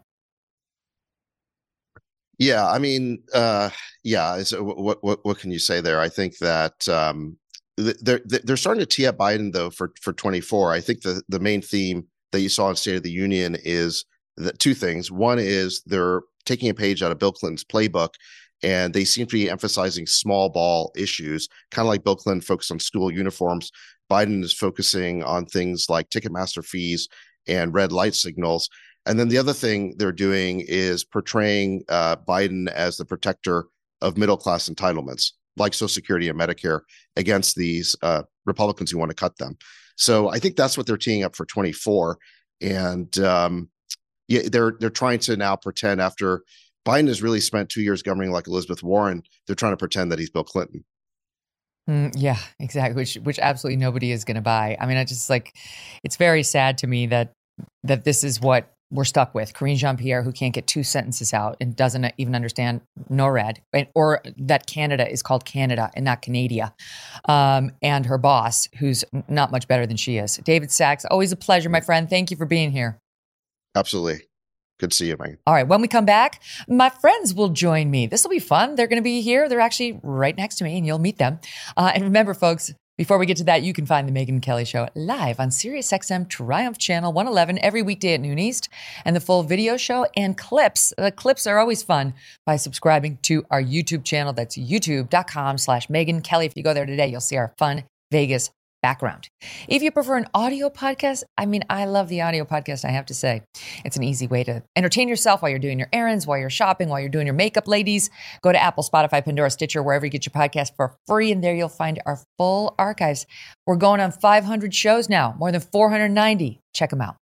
Yeah, I mean, uh, yeah. So what what what can you say there? I think that um, they're they're starting to tee up Biden though for for twenty-four. I think the the main theme that you saw in State of the Union is that two things. One is they're taking a page out of Bill Clinton's playbook, and they seem to be emphasizing small ball issues, kind of like Bill Clinton focused on school uniforms. Biden is focusing on things like Ticketmaster fees and red light signals. And then the other thing they're doing is portraying uh, Biden as the protector of middle-class entitlements, like Social Security and Medicare, against these uh, Republicans who want to cut them. So I think that's what they're teeing up for twenty-four. And um, yeah, they're they're trying to now pretend, after Biden has really spent two years governing like Elizabeth Warren, they're trying to pretend that he's Bill Clinton. Mm, yeah, exactly. Which, which absolutely nobody is going to buy. I mean, I just like, it's very sad to me that, that this is what we're stuck with. Karine Jean-Pierre, who can't get two sentences out and doesn't even understand NORAD, or that Canada is called Canada and not Canada. Um, and her boss, who's not much better than she is. David Sachs, always a pleasure, my friend. Thank you for being here. Absolutely. Good to see you, Megan. All right. When we come back, my friends will join me. This will be fun. They're going to be here. They're actually right next to me, and you'll meet them. Uh, and remember, folks, before we get to that, you can find the Megyn Kelly Show live on SiriusXM Triumph Channel one eleven every weekday at noon East, and the full video show and clips. The clips are always fun by subscribing to our YouTube channel. That's youtube.com slash Megyn Kelly. If you go there today, you'll see our fun Vegas background. If you prefer an audio podcast, I mean, I love the audio podcast, I have to say. It's an easy way to entertain yourself while you're doing your errands, while you're shopping, while you're doing your makeup, ladies. Go to Apple, Spotify, Pandora, Stitcher, wherever you get your podcast for free, and there you'll find our full archives. We're going on five hundred shows now, more than four hundred ninety. Check them out.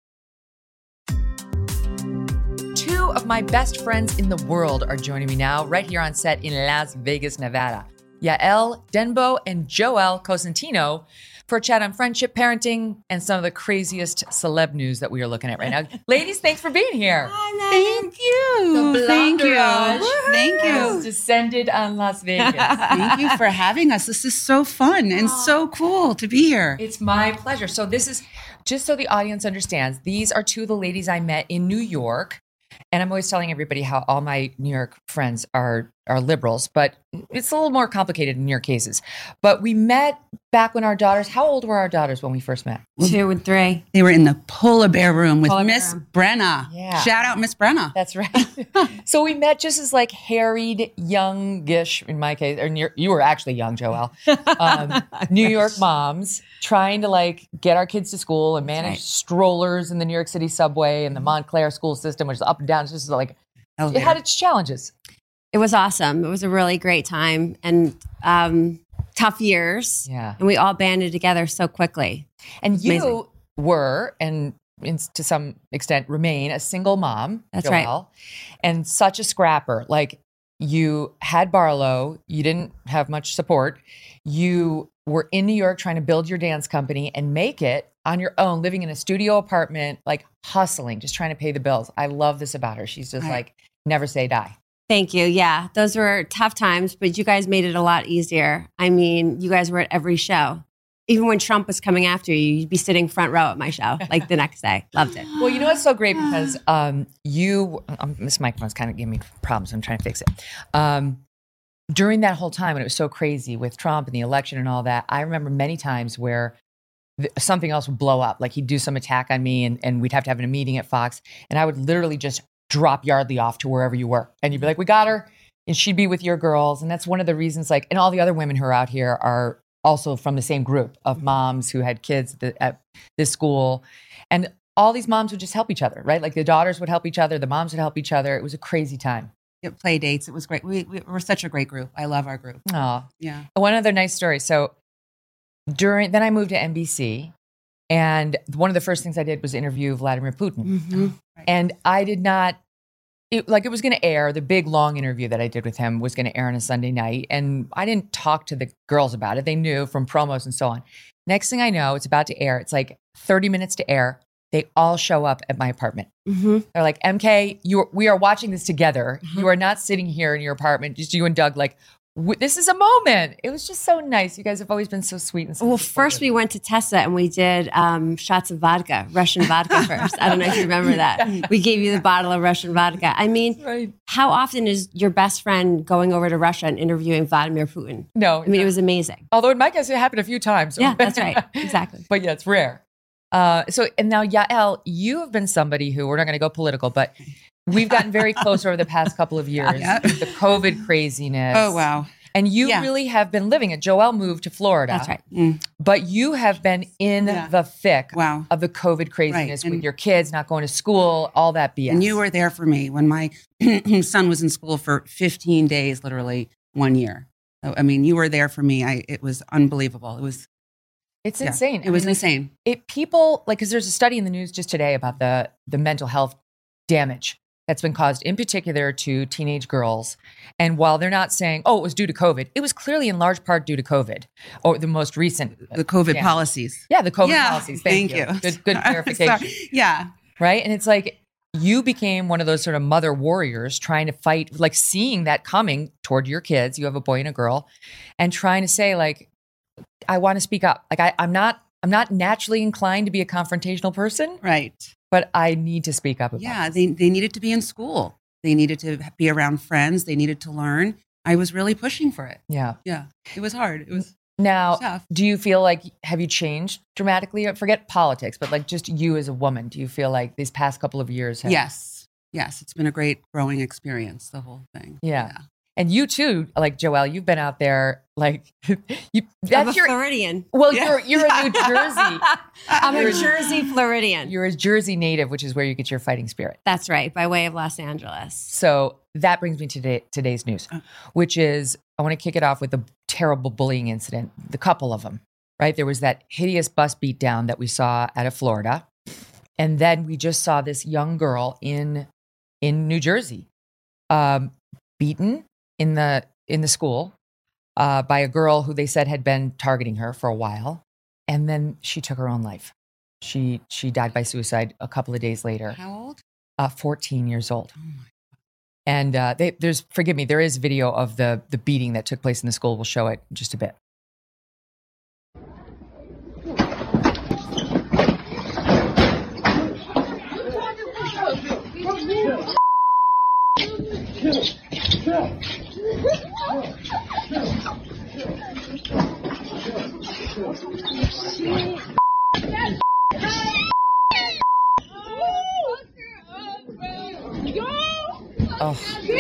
Two of my best friends in the world are joining me now, right here on set in Las Vegas, Nevada. Yael Denbo and Joel Cosentino for a chat on friendship, parenting, and some of the craziest celeb news that we are looking at right now. Ladies, thanks for being here. Hi, Thank you. The Thank you. Thank you. Has descended on Las Vegas. Thank you for having us. This is so fun and oh, so cool to be here. It's my pleasure. So this is, just so the audience understands, these are two of the ladies I met in New York. And I'm always telling everybody how all my New York friends are are liberals, but it's a little more complicated in your cases. But we met back when our daughters, how old were our daughters when we first met? Two and three. They were in the Polar Bear room with Miss Brenna. Yeah. Shout out Miss Brenna. That's right. So we met just as like harried, youngish, in my case, or near, you were actually young, Joelle, um, New York moms trying to like get our kids to school and manage right. strollers in the New York City subway and the Montclair school system, which is up and down. It's just like, Elevator. It had its challenges. It was awesome. It was a really great time and um, tough years. Yeah. And we all banded together so quickly. And you Amazing. were, and in, to some extent remain, a single mom. That's Joelle, right. And such a scrapper. Like, you had Barlow, you didn't have much support. You were in New York trying to build your dance company and make it on your own, living in a studio apartment, like hustling, just trying to pay the bills. I love this about her. She's just Right. like, never say die. Thank you. Yeah, those were tough times, but you guys made it a lot easier. I mean, you guys were at every show. Even when Trump was coming after you, you'd be sitting front row at my show, like the next day. Loved it. Well, you know what's so great because um, you, um, this microphone's kind of giving me problems. I'm trying to fix it. Um, during that whole time when it was so crazy with Trump and the election and all that, I remember many times where th- something else would blow up. Like he'd do some attack on me and, and we'd have to have a meeting at Fox. And I would literally just drop Yardley off to wherever you were. And you'd be like, we got her. And she'd be with your girls. And that's one of the reasons, like, and all the other women who are out here are also from the same group of moms who had kids at, the, at this school. And all these moms would just help each other, right? Like the daughters would help each other. The moms would help each other. It was a crazy time. Get play dates. It was great. We, we were such a great group. I love our group. Oh, Yeah. one other nice story. So during, then I moved to N B C. And one of the first things I did was interview Vladimir Putin. Mm-hmm. And I did not, it, like it was going to air, the big long interview that I did with him was going to air on a Sunday night. And I didn't talk to the girls about it. They knew from promos and so on. Next thing I know, it's about to air. It's like thirty minutes to air. They all show up at my apartment. Mm-hmm. They're like, M K, you, we are watching this together. Mm-hmm. You are not sitting here in your apartment, just you and Doug, like, w- this is a moment. It was just so nice. You guys have always been so sweet and so Well, supportive. first we went to Tessa and we did um, shots of vodka, Russian vodka first. I don't know if you remember that. We gave you the bottle of Russian vodka. I mean, Right. how often is your best friend going over to Russia and interviewing Vladimir Putin? No. I mean, it was amazing. Although in my case, it happened a few times. Yeah, that's right. Exactly. But yeah, it's rare. Uh, so, and now, Yael, you have been somebody who, we're not going to go political, but we've gotten very close over the past couple of years. Yeah. The COVID craziness. Oh, wow. And you Yeah. really have been living it. Joelle moved to Florida. That's right. Mm. But you have been in Yeah. the thick Wow. of the COVID craziness Right. with And- your kids not going to school, all that B S. And you were there for me when my son was in school for fifteen days, literally one year. So, I mean, you were there for me. I, it was unbelievable. It was, It's yeah, insane. It was I mean, like, insane. It people like because there's a study in the news just today about the the mental health damage that's been caused in particular to teenage girls. And while they're not saying, oh, it was due to COVID, it was clearly in large part due to COVID or the most recent. The COVID yeah. policies. Yeah, the COVID Yeah, policies. Thank, thank you. Good, good clarification. Sorry. Yeah. Right. And it's like you became one of those sort of mother warriors trying to fight, like seeing that coming toward your kids. You have a boy and a girl, and trying to say, like, I want to speak up. Like I, I'm not, I'm not naturally inclined to be a confrontational person, Right. but I need to speak up about Yeah. this. They, they needed to be in school. They needed to be around friends. They needed to learn. I was really pushing for it. Yeah. Yeah. It was hard. It was Now, tough. do you feel like, have you changed dramatically? Forget politics, but like just you as a woman, do you feel like these past couple of years have, Yes. Yes. It's been a great growing experience, the whole thing. Yeah. And you too, like Joelle, you've been out there, like you. I'm That's a your Floridian. Well, Yeah. you're you're a New Jersey. I'm You're a Jersey Floridian. You're a Jersey native, which is where you get your fighting spirit. That's right, by way of Los Angeles. So that brings me to today, today's news, which is I want to kick it off with a terrible bullying incident. The couple of them, right? There was that hideous bus beatdown that we saw out of Florida, and then we just saw this young girl in in New Jersey, um, beaten in the in the school uh, by a girl who they said had been targeting her for a while, and then she took her own life. She she died by suicide a couple of days later. How old? Uh, fourteen years old. Oh my. And uh, they, there's, forgive me, there is video of the the beating that took place in the school. We'll show it in just a bit. Oh.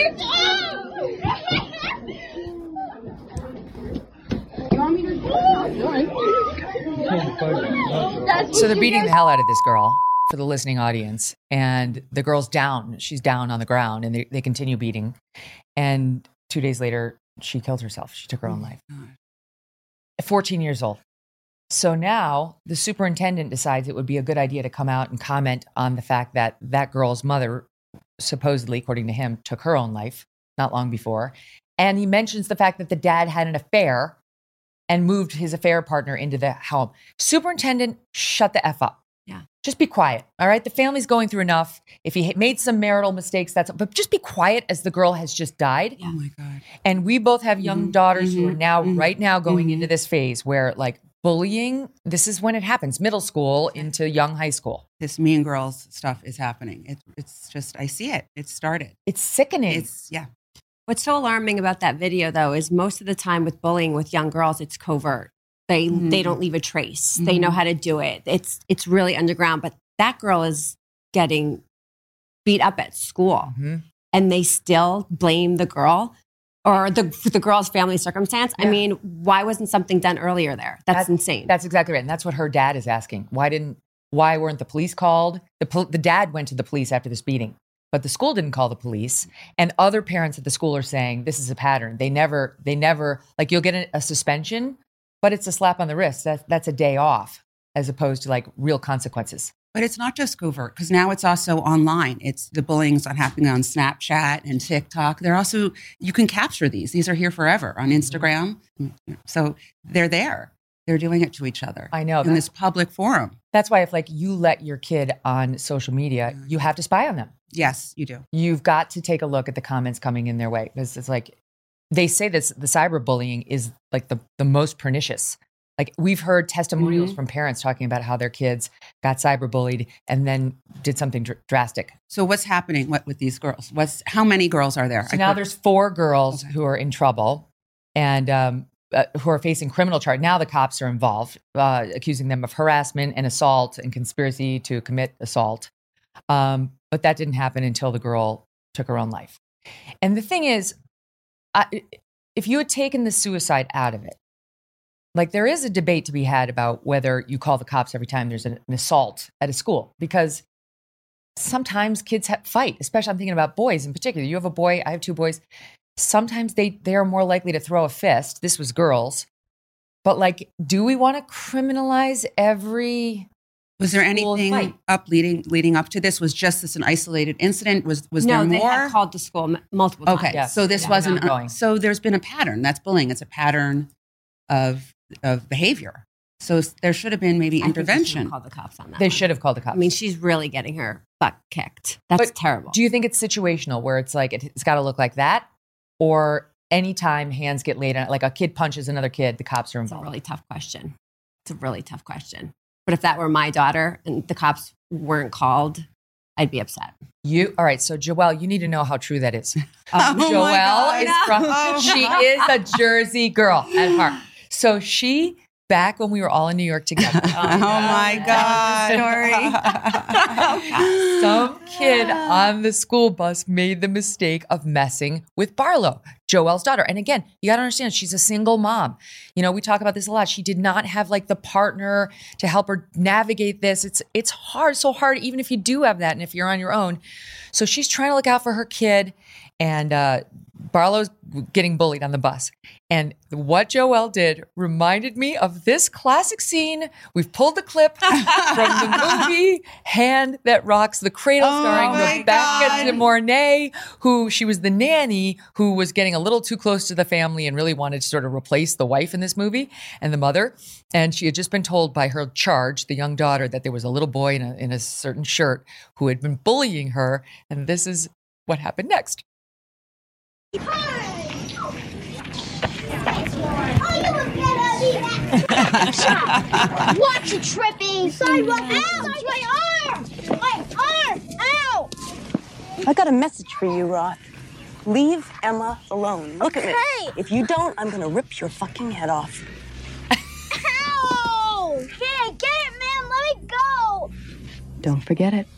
So they're beating the hell out of this girl for the listening audience. And the girl's down. She's down on the ground and they, they continue beating. And two days later, she killed herself. She took her own life. At fourteen years old. So now the superintendent decides it would be a good idea to come out and comment on the fact that that girl's mother, supposedly, according to him, took her own life not long before. And he mentions the fact that the dad had an affair and moved his affair partner into the home. Superintendent, shut the F up. Yeah. Just be quiet. All right. The family's going through enough. If he made some marital mistakes, that's, but just be quiet as the girl has just died. Oh my God. And we both have young Mm-hmm. daughters Mm-hmm. who are now, Mm-hmm. right now, going Mm-hmm. into this phase where like bullying, this is when it happens, middle school into young high school. This Mean Girls stuff is happening. It, it's just, I see it. It started. It's sickening. It's, yeah. What's so alarming about that video, though, is most of the time with bullying with young girls, it's covert. They Mhm. they don't leave a trace. They know Mhm. how to do it. It's it's really underground. But that girl is getting beat up at school, Mm-hmm. and they still blame the girl or the the girl's family circumstance. I Yeah. mean, why wasn't something done earlier there? That's That- insane. That's exactly right. And that's what her dad is asking. Why didn't, why weren't the police called? The, pol- the dad went to the police after this beating, but the school didn't call the police. And other parents at the school are saying this is a pattern. They never, they never, like you'll get a, a suspension, but it's a slap on the wrist. That, that's a day off as opposed to like real consequences. But it's not just covert because now it's also online. It's the bullying's on happening on Snapchat and TikTok. They're also, you can capture these. These are here forever on Instagram. So they're there. They're doing it to each other. I know. In this public forum. That's why if like you let your kid on social media, you have to spy on them. Yes, you do. You've got to take a look at the comments coming in their way because it's like, they say this, the cyberbullying is like the, the most pernicious. Like we've heard testimonials Mm-hmm. from parents talking about how their kids got cyberbullied and then did something dr- drastic. So what's happening what, with these girls? What's how many girls are there? So I now could- there's four girls Okay. who are in trouble and um, uh, who are facing criminal charge. Now the cops are involved, uh, accusing them of harassment and assault and conspiracy to commit assault. Um, but that didn't happen until the girl took her own life. And the thing is, I, if you had taken the suicide out of it, like there is a debate to be had about whether you call the cops every time there's an, an assault at a school, because sometimes kids ha- fight, especially I'm thinking about boys in particular. You have a boy, I have two boys. Sometimes they, they are more likely to throw a fist. This was girls. But like, do we want to criminalize every Was there school anything fight? up leading leading up to this? Was just this an isolated incident? Was was no, there they more? had called the school m- multiple times. Okay, Yeah. so this Yeah, wasn't. ongoing. So there's been a pattern. That's bullying. It's a pattern of of behavior. So s- there should have been maybe I think they should have intervention. called the cops on that. They one. should have called the cops. I mean, she's really getting her butt kicked. That's But terrible. Do you think it's situational where it's like, it- it's got to look like that? Or anytime hands get laid on, like a kid punches another kid, the cops are It's a involved? really tough question. It's a really tough question. But if that were my daughter and the cops weren't called, I'd be upset. You, all right. So Joelle, you need to know how true that is. Oh my Joelle God. is from, Oh she my is a Jersey girl at heart. So she, back when we were all in New York together. Oh my God! Some kid on the school bus made the mistake of messing with Barlow, Joelle's daughter. And again, you got to understand, she's a single mom. You know, we talk about this a lot. She did not have like the partner to help her navigate this. It's it's hard, so hard, even if you do have that and if you're on your own. So she's trying to look out for her kid. And uh, Barlow's getting bullied on the bus. And what Joelle did reminded me of this classic scene. We've pulled the clip from the movie Hand That Rocks the Cradle, Oh starring my Rebecca God. De Mornay, who she was the nanny who was getting a little too close to the family and really wanted to sort of replace the wife in this movie and the mother. And she had just been told by her charge, the young daughter, that there was a little boy in a, in a certain shirt who had been bullying her. And this is what happened next. Watch it tripping. Sidewalk. Ow! My arm! My arm! Ow! I got a message for you, Roth. Leave Emma alone. Look at me. Okay. If you don't, I'm gonna rip your fucking head off. Ow! Hey, get it, man! Let me go! Don't forget it.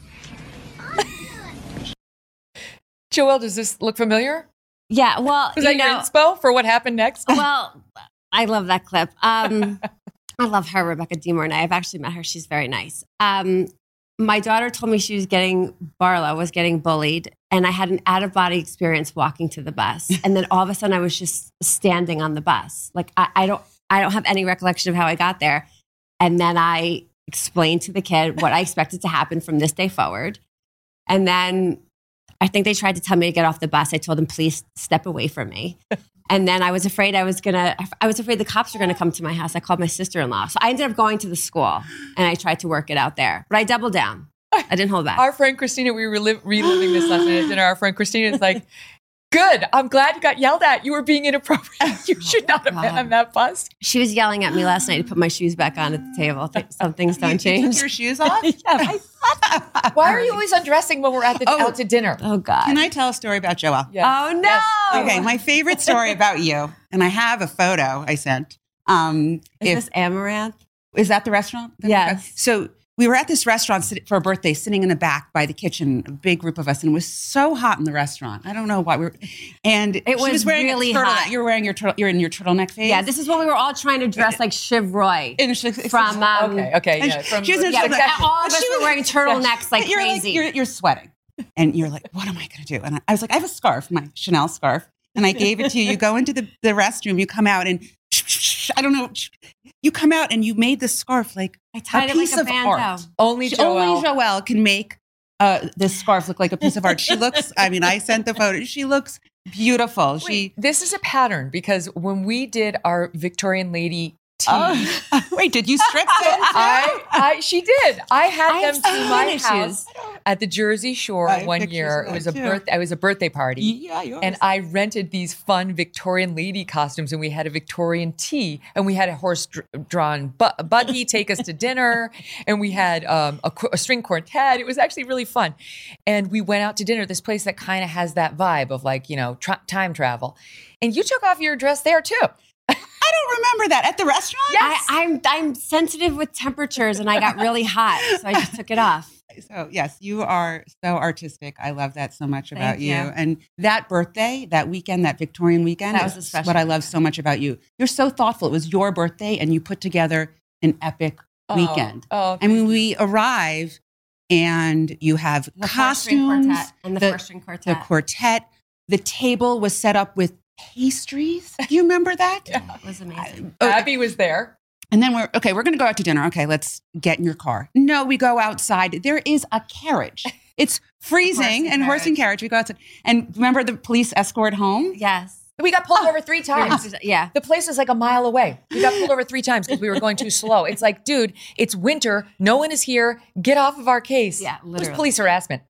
Joelle, does this look familiar? Yeah, well, Was you that your know, inspo for what happened next? well, I love that clip. Um, I love her, Rebecca De Mornay. I've actually met her. She's very nice. Um, my daughter told me she was getting, Barla was getting bullied. And I had an out of body experience walking to the bus. And then all of a sudden I was just standing on the bus. Like I, I don't, I don't have any recollection of how I got there. And then I explained to the kid what I expected to happen from this day forward. And then I think they tried to tell me to get off the bus. I told them, please step away from me. And then I was afraid I was going to, I was afraid the cops were going to come to my house. I called my sister-in-law. So I ended up going to the school and I tried to work it out there. But I doubled down. I didn't hold back. Our friend Christina, we were reli- reliving this last night at dinner. Our friend Christina is like, good. I'm glad you got yelled at. You were being inappropriate. You should not have been on that bus. She was yelling at me last night to put my shoes back on at the table. Some things don't You change. took your shoes off? Yeah. Why are you always undressing when we're at the, Oh. out to dinner? Oh, God. Can I tell a story about Joelle? Yes. Oh, no. Yes. Okay, my favorite story about you, and I have a photo I sent. Um, Is if, this Amaranth? is that the restaurant? Yes. So we were at this restaurant sit- for a birthday, sitting in the back by the kitchen, a big group of us, and it was so hot in the restaurant. I don't know why we were. And It she was was wearing really a turtleneck. hot. You were wearing your turtle. You're in your turtleneck phase. Yeah, this is when we were all trying to dress like Shiv Roy And she- from. Um, Okay, okay. And Yeah, she- from, she was in a yeah, turtleneck. all of But us she were was- wearing turtlenecks like you're crazy. Like, you're, you're sweating, and you're like, "What am I going to do?" And I, I was like, "I have a scarf, my Chanel scarf," and I gave it to you. You go into the, the restroom, you come out, and I don't know, you come out and you made the scarf like I tied a it like piece a of banjo. art. Only She- Joelle. Only Joelle can make uh, this scarf look like a piece of art. She looks. I mean, I sent the photo. She looks beautiful. She. Wait, this is a pattern because when we did our Victorian lady tea, Uh, wait, did you strip it? I, I, she did. I had I them have to seen my issues. house at the Jersey Shore I have one pictures year. of It that was a too. birth. It was a birthday party. Yeah, yours. And I rented these fun Victorian lady costumes, and we had a Victorian tea, and we had a horse-drawn bu- buggy take us to dinner, and we had um, a, qu- a string quartet. It was actually really fun, and we went out to dinner at this place that kind of has that vibe of like you know tra- time travel. And you took off your dress there too. I don't remember that at the restaurant. I, I'm I'm sensitive with temperatures, and I got really hot, so I just took it off. So yes, you are so artistic. I love that so much about Thank you. you. And that birthday, that weekend, that Victorian weekend, That was a is special what I love so much about you. You're so thoughtful. It was your birthday, and you put together an epic Oh, weekend. Oh, And when we arrive, and you have The four-string costumes, quartet and the, the- four-string the quartet. quartet, the table was set up with pastries. Do you remember that? It was amazing. Oh, Abby was there. And then we're, okay, we're going to go out to dinner. Okay, let's get in your car. No, we go outside. There is a carriage. It's freezing and and horse and carriage. We go outside. And remember the police escort home? Yes. We got pulled over three times. Yeah. The place is like a mile away. We got pulled over three times because we were going too slow. It's like, dude, it's winter. No one is here. Get off of our case. Yeah, It was literally. police harassment.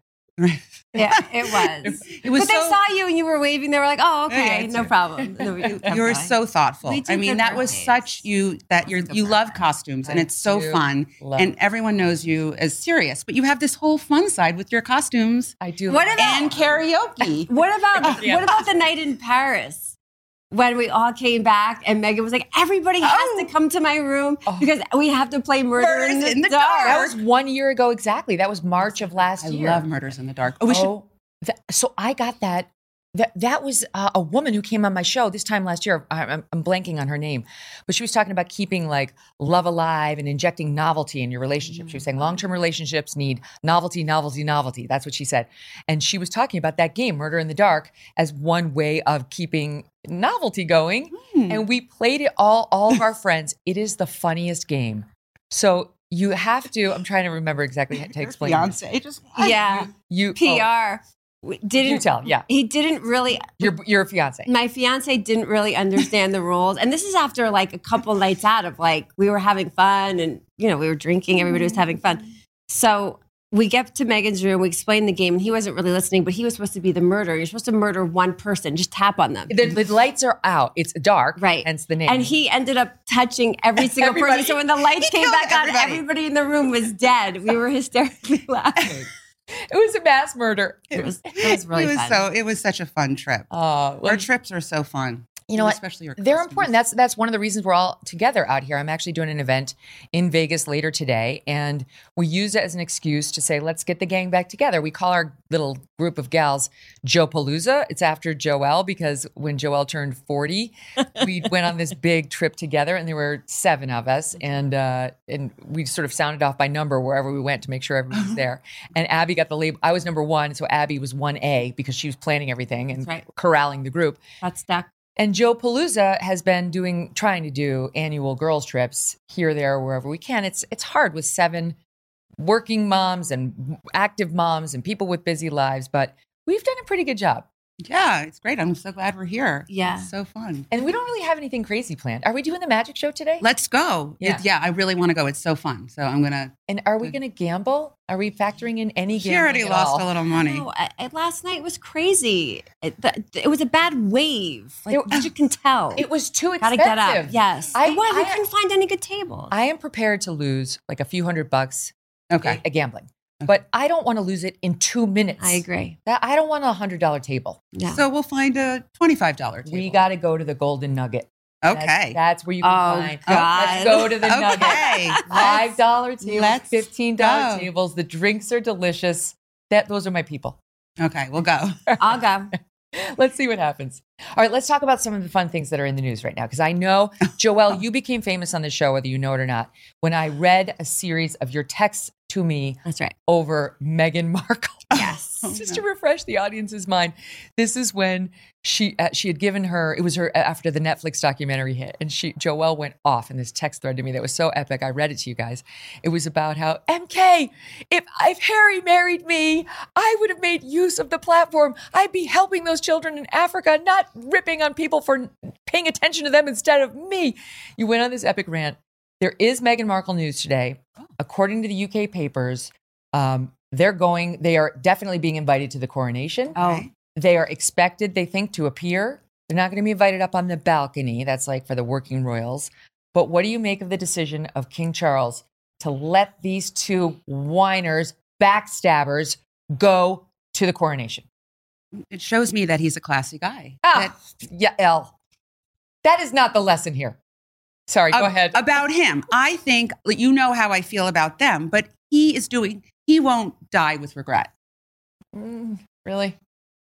Yeah, it was. It was but they so- saw you and you were waving. They were like, "Oh, Yeah, okay, yeah, no it's- problem." No, we- You were so thoughtful. We do I mean, good that was birthdays. such you that you're you love costumes and I it's so do fun. love And it. everyone knows you as serious, but you have this whole fun side with your costumes I do. What about and karaoke. what about Yeah. what about the night in Paris? When we all came back and Megan was like, everybody has Oh. to come to my room because we have to play Murder Murders in the, in the dark. Dark. That was one year ago exactly. That was March of last I year. love Murders in the Dark. Oh, we should Oh, that, so I got that. That that was uh, a woman who came on my show this time last year. I, I'm, I'm blanking on her name, but she was talking about keeping like love alive and injecting novelty in your relationship. She was saying long-term relationships need novelty, novelty, novelty. That's what she said, and she was talking about that game, Murder in the Dark, as one way of keeping novelty going. Hmm. And we played it all, all of our friends. It is the funniest game. So you have to. I'm trying to remember exactly how to Your explain. fiance just Yeah, You P oh, R. We didn't you tell. Yeah, He didn't really. your your fiance. My fiance didn't really understand the rules, and this is after like a couple nights out of like we were having fun, and you know we were drinking. Everybody was having fun. So we get to Megan's room. We explain the game, and he wasn't really listening. But he was supposed to be the murderer. You're supposed to murder one person. Just tap on them. The, the lights are out. It's dark. Right. Hence the name. And he ended up touching every single Everybody. person. So when the lights He came killed back on, everybody. everybody in the room was dead. We were hysterically laughing. It was a mass murder. It was, it was really it was fun. so it was such a fun trip. Uh, well, Our trips are so fun. You know what? Especially your They're costumes. important. That's that's one of the reasons we're all together out here. I'm actually doing an event in Vegas later today, and we use it as an excuse to say, let's get the gang back together. We call our little group of gals Joe-Palooza. It's after Joelle, because when Joelle turned forty, we went on this big trip together, and there were seven of us, and uh, and we sort of sounded off by number wherever we went to make sure everyone was there. And Abby got the label. I was number one, so Abby was one A because she was planning everything and right. corralling the group. That's stuck. And Joe-Palooza has been doing, trying to do annual girls trips here, there, wherever we can. It's it's hard with seven working moms and active moms and people with busy lives, but we've done a pretty good job. Yeah, it's great. I'm so glad we're here. Yeah. It's so fun. And we don't really have anything crazy planned. Are we doing the magic show today? Let's go. Yeah, It- yeah I really want to go. It's so fun. So I'm going to. And are we going to gamble? Are we factoring in any She gambling already at lost all? a little money. No, I, I- last night was crazy. It, the, it was a bad wave. Like, It- as you can tell. It was too Gotta expensive. get up. Yes. I- it was. We I- couldn't find any good tables. I am prepared to lose like a few hundred bucks Okay. at gambling. But I don't want to lose it in two minutes. I agree. That I don't want a one hundred dollars table. Yeah. So we'll find a twenty-five dollars table. We got to go to the Golden Nugget. Okay. That's, that's where you can Oh, find. God. Let's go to the Okay. Nugget. five dollars tables, let's fifteen dollars go. tables. The drinks are delicious. That Those are my people. Okay, we'll go. I'll go. Let's see what happens. All right, let's talk about some of the fun things that are in the news right now. Because I know, Joelle, you became famous on the show, whether you know it or not, when I read a series of your texts to me That's right. over Meghan Markle. Yes. Just to refresh the audience's mind, this is when she uh, she had given her, it was her after the Netflix documentary hit, and she Joelle went off in this text thread to me that was so epic. I read it to you guys. It was about how, M K, if, if Harry married me, I would have made use of the platform. I'd be helping those children in Africa, not ripping on people for paying attention to them instead of me. You went on this epic rant. There is Meghan Markle news today. According to the U K papers, um, they're going, they are definitely being invited to the coronation. Oh. They are expected, they think, to appear. They're not going to be invited up on the balcony. That's like for the working royals. But what do you make of the decision of King Charles to let these two whiners, backstabbers, go to the coronation? It shows me that he's a classy guy. Ah, yeah, Elle. That is not the lesson here. Sorry, go Ab- ahead. About him. I think, you know how I feel about them, but he is doing, he won't die with regret. Mm, really?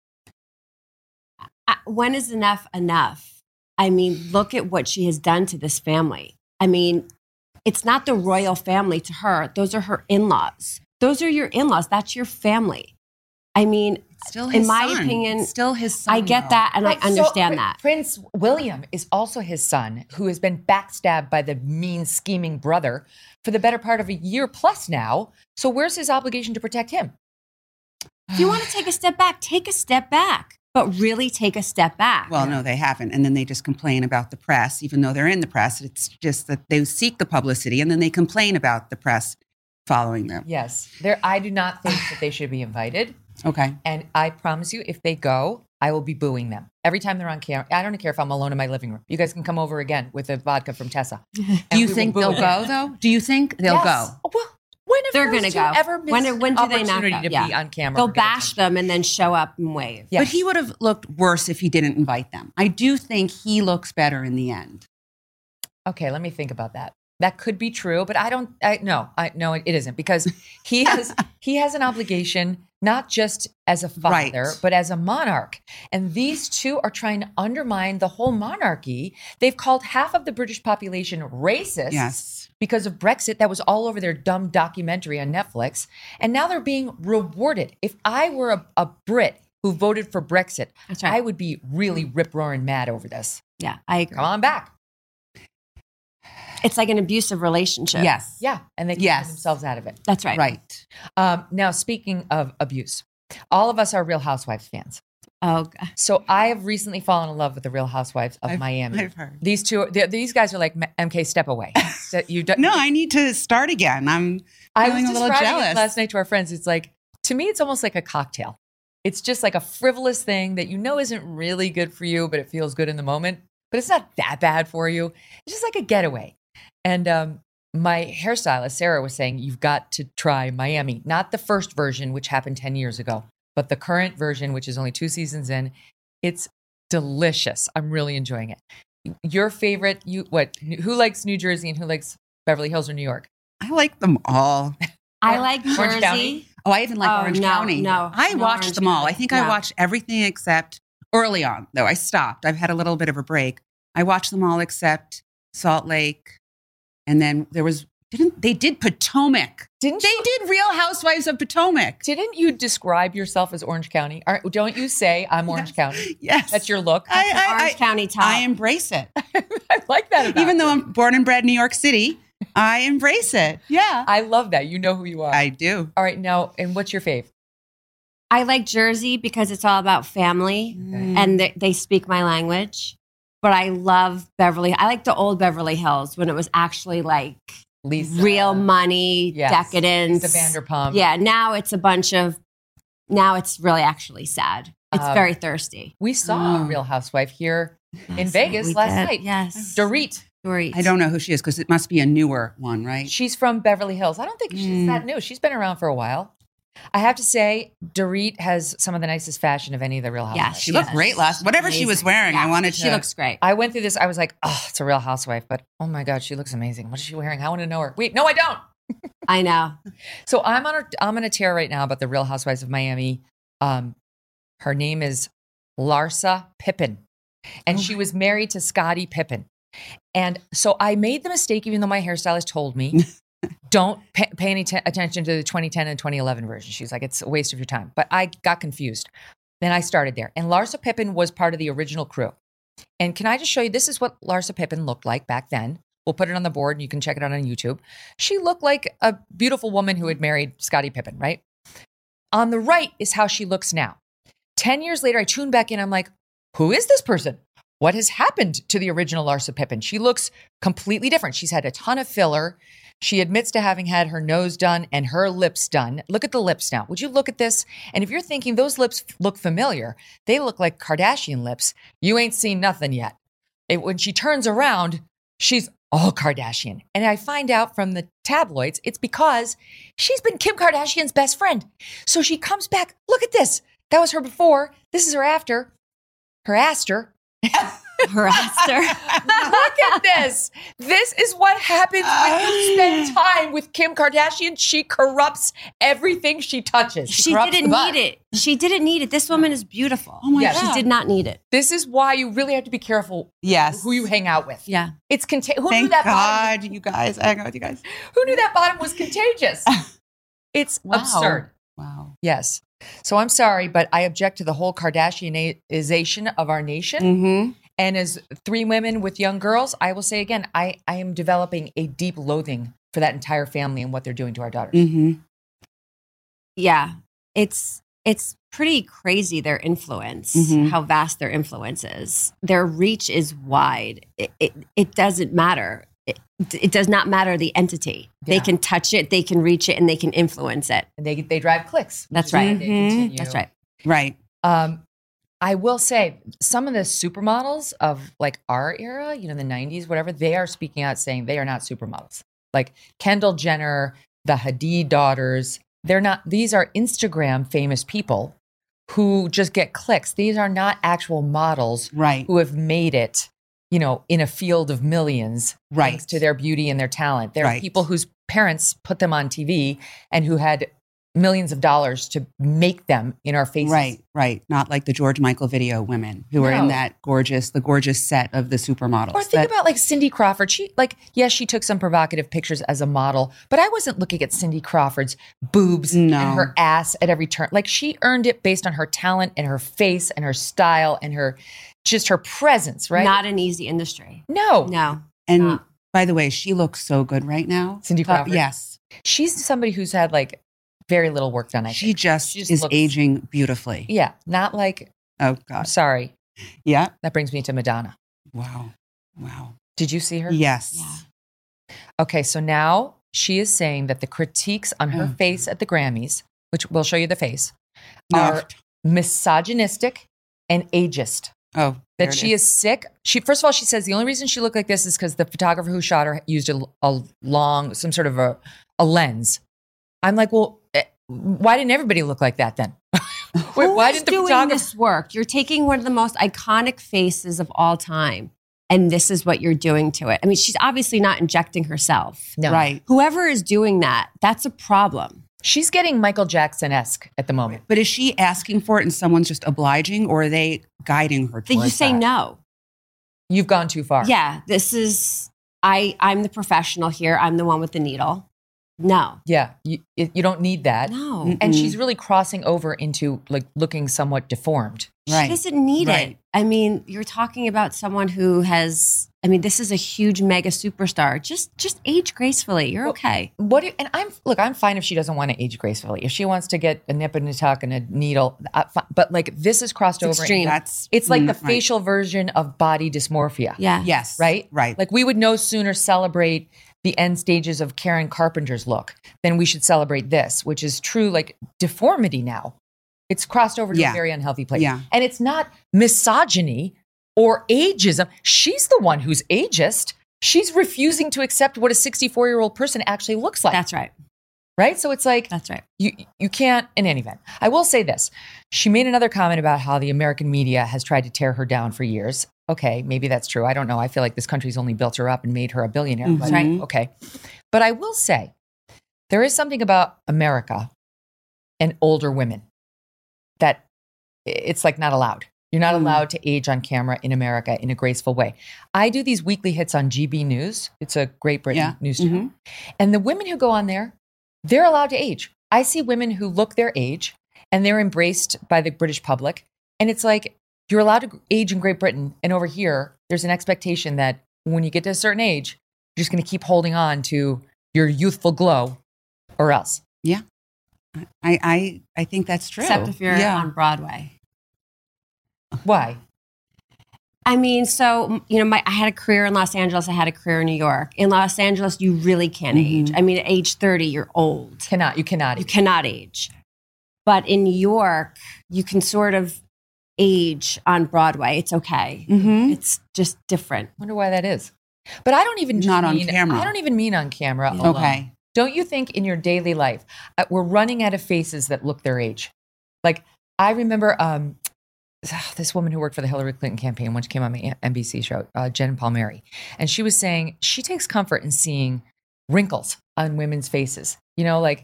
Uh, When is enough enough? I mean, look at what she has done to this family. I mean, it's not the royal family to her. Those are her in-laws. Those are your in-laws. That's your family. I mean, Still in his my son. opinion, It's still his son. I get though. that and I But so- understand Pr- that. Prince William is also his son, who has been backstabbed by the mean, scheming brother for the better part of a year plus now. So where's his obligation to protect him? If you want to take a step back, take a step back, but really take a step back. Well, no, they haven't. And then they just complain about the press, even though they're in the press. It's just that they seek the publicity and then they complain about the press following them. Yes. There, I do not think that they should be invited. Okay. And I promise you, if they go, I will be booing them. Every time they're on camera, I don't care if I'm alone in my living room. You guys can come over again with a vodka from Tessa. Do And you we will think boo they'll them. go, though? Do you think they'll Yes. go? Oh, well, when have They're those going to two go. ever missed When, when do they not opportunity go? to Yeah. be on camera? They'll or get bash them and then show up and wave. Yes. But he would have looked worse if he didn't invite them. I do think he looks better in the end. Okay, let me think about that. That could be true, but I don't. I no, I no, it isn't because he has he has an obligation not just as a father, Right. but as a monarch. And these two are trying to undermine the whole monarchy. They've called half of the British population racist Yes. because of Brexit. That was all over their dumb documentary on Netflix, and now they're being rewarded. If I were a, a Brit who voted for Brexit, That's right. I would be really rip roaring mad over this. Yeah, I agree. Come on back. It's like an abusive relationship. Yes. Yeah, and they keep Yes. themselves out of it. That's right. Right. Um, now, speaking of abuse, all of us are Real Housewives fans. Oh, God. So I have recently fallen in love with the Real Housewives of I've- Miami. I've heard. These two, they- these guys are like M K. Step away. So you don't, No, I need to start again. I'm I feeling was a little describing it jealous. last night to our friends. It's like, to me, it's almost like a cocktail. It's just like a frivolous thing that you know isn't really good for you, but it feels good in the moment. But it's not that bad for you. It's just like a getaway. And um, my hairstylist, Sarah, was saying, you've got to try Miami. Not the first version, which happened ten years ago, but the current version, which is only two seasons in. It's delicious. I'm really enjoying it. Your favorite, you what? Who likes New Jersey and who likes Beverly Hills or New York? I like them all. I like Orange Jersey. County? Oh, I even like Oh, Orange no, County. no, I no watched Orange them all. I County. think I No. watched everything except early on, though. I stopped. I've had a little bit of a break. I watched them all except Salt Lake. And then there was, didn't they did Potomac. Didn't They you, did Real Housewives of Potomac. didn't you describe yourself as Orange County? Aren't, don't you say I'm Orange County? Yes. That's your look. I, I, Orange I, County top. I embrace it. I like that about Even though you. I'm born and bred in New York City, I embrace it. Yeah. I love that. You know who you are. I do. All right, now, and what's your fave? I like Jersey because it's all about family and they, they speak my language. But I love Beverly. I like the old Beverly Hills when it was actually like Lisa. real money, Yes. decadence. Lisa Vanderpump. Yeah, now it's a bunch of, now it's really actually sad. It's Um, very thirsty. We saw a Mm. Real Housewife here in Yes, Vegas we last did. night. Yes. Dorit. Dorit. I don't know who she is because it must be a newer one, right? She's from Beverly Hills. I don't think she's Mm. that new. She's been around for a while. I have to say, Dorit has some of the nicest fashion of any of the Real Housewives. Yeah, She looked Yes. great last, whatever she was Amazing. wearing. I Yeah, wanted to. She looks great. I went through this. I was like, oh, it's a Real Housewife, but oh my God, she looks amazing. What is she wearing? I want to know her. Wait, no, I don't. I know. So I'm on a, I'm on a tear right now about the Real Housewives of Miami. Um, her name is Larsa Pippen, and she was married to Scottie Pippen. And so I made the mistake, even though my hairstylist told me, don't pay, pay any t- attention to the twenty ten and twenty eleven version. She's like, it's a waste of your time. But I got confused. Then I started there. And Larsa Pippen was part of the original crew. And can I just show you, this is what Larsa Pippen looked like back then. We'll put it on the board and you can check it out on YouTube. She looked like a beautiful woman who had married Scottie Pippen, right? On the right is how she looks now. ten years later, I tune back in. I'm like, who is this person? What has happened to the original Larsa Pippen? She looks completely different. She's had a ton of filler. She admits to having had her nose done and her lips done. Look at the lips now. Would you look at this? And if you're thinking those lips look familiar, they look like Kardashian lips. You ain't seen nothing yet. It, when she turns around, she's all Kardashian. And I find out from the tabloids, it's because she's been Kim Kardashian's best friend. So she comes back. Look at this. That was her before. This is her after. Her aster. Harassed Look at this. This is what happens when you spend time with Kim Kardashian. She corrupts everything she touches. She corrupts didn't the butt. need it. She didn't need it. This woman is beautiful. Oh my Yes. God. She did not need it. This is why you really have to be careful Yes. who you hang out with. Yeah. It's conta- who knew Thank that bottom? God, you guys. I hang out with you guys. Who knew that bottom was contagious? It's Wow. absurd. Wow. Yes. So I'm sorry, but I object to the whole Kardashianization of our nation. Mm-hmm. And as three women with young girls, I will say again, I, I am developing a deep loathing for that entire family and what they're doing to our daughters. Mm-hmm. Yeah. It's it's pretty crazy their influence, Mhm. how vast their influence is. Their reach is wide. It it, it doesn't matter. It, it does not matter the entity. They Yeah. can touch it, they can reach it, and they can influence it. And they they drive clicks. which That's is why right. they Mhm. continue. That's right. Right. Um, I will say some of the supermodels of like our era, you know, the nineties, whatever, they are speaking out saying they are not supermodels. Like Kendall Jenner, the Hadid daughters, they're not, these are Instagram famous people who just get clicks. These are not actual models Right. who have made it, you know, in a field of millions Right. thanks to their beauty and their talent. They're Right. people whose parents put them on T V and who had millions of dollars to make them in our faces. Right, right. Not like the George Michael video women who were No. in that gorgeous, the gorgeous set of the supermodels. Or think That- about like Cindy Crawford. She like, yes, she took some provocative pictures as a model, but I wasn't looking at Cindy Crawford's boobs No. and her ass at every turn. Like she earned it based on her talent and her face and her style and her just her presence, right? Not an easy industry. no. No. and not. by the way, she looks so good right now. Cindy Uh, Crawford. yes. She's somebody who's had like very little work done, I She think. just She just is looks- aging beautifully. Yeah, not like, Oh, I'm God. sorry. Yeah. That brings me to Madonna. Wow. Wow. Did you see her? Yes. Yeah. Okay, so now she is saying that the critiques on her Oh. face at the Grammys, which we'll show you the face, No. are misogynistic and ageist. Oh, there That it she is. sick. She first of all, she says the only reason she looked like this is because the photographer who shot her used a, a long, some sort of a, a lens. I'm like, well, eh, why didn't everybody look like that then? Wait, why Who's did the doing photographer? this work? You're taking one of the most iconic faces of all time, and this is what you're doing to it. I mean, she's obviously not injecting herself. No. Right. Whoever is doing that, that's a problem. She's getting Michael Jackson-esque at the moment. But is she asking for it and someone's just obliging, or are they guiding her Then towards you say that? no. You've gone too far. Yeah, this is, I, I'm the professional here. I'm the one with the needle. No. Yeah, you, it- you don't need that. No. And she's really crossing over into like looking somewhat deformed. She doesn't need it. Right. I mean, you're talking about someone who has, I mean, this is a huge mega superstar. Just just age gracefully. You're okay. What? Do, and I'm look. I'm fine if she doesn't want to age gracefully. If she wants to get a nip and a tuck and a needle, I, fi- but like this is crossed It's over. extreme. into- That's- it's like mm, the right. facial version of body dysmorphia. Yeah. Yes. Right. Right. Like we would no sooner celebrate the end stages of Karen Carpenter's look than we should celebrate this, which is true like deformity now. It's crossed over to Yeah. a very unhealthy place. Yeah. And it's not misogyny or ageism. She's the one who's ageist. She's refusing to accept what a sixty-four-year-old person actually looks like. That's right. Right? So it's like, That's right. you you can't, in any event. I will say this. She made another comment about how the American media has tried to tear her down for years. Okay, maybe that's true. I don't know. I feel like this country's only built her up and made her a billionaire. But, Mhm. okay. But I will say, there is something about America and older women that it's like not allowed. You're not Mm. allowed to age on camera in America in a graceful way. I do these weekly hits on G B News. It's a Great Britain Yeah. news channel. And the women who go on there, they're allowed to age. I see women who look their age and they're embraced by the British public. And it's like, you're allowed to age in Great Britain. And over here, there's an expectation that when you get to a certain age, you're just going to keep holding on to your youthful glow or else. Yeah. I, I I think that's true. Except if you're yeah. on Broadway. Why? I mean, so, you know, my, I had a career in Los Angeles. I had a career in New York. In Los Angeles, you really can't Mm-hmm. age. I mean, at age thirty, you're old. Cannot, you cannot You age. cannot age. But in New York, you can sort of age on Broadway. It's okay. Mhm. It's just different. Wonder why that is. But I don't even just Not on mean, camera. I don't even mean on camera. Yeah. alone. Okay. Don't you think in your daily life, uh, we're running out of faces that look their age? Like, I remember um, this woman who worked for the Hillary Clinton campaign when she came on my N B C show, uh, Jen Palmieri. And she was saying she takes comfort in seeing wrinkles on women's faces. You know, like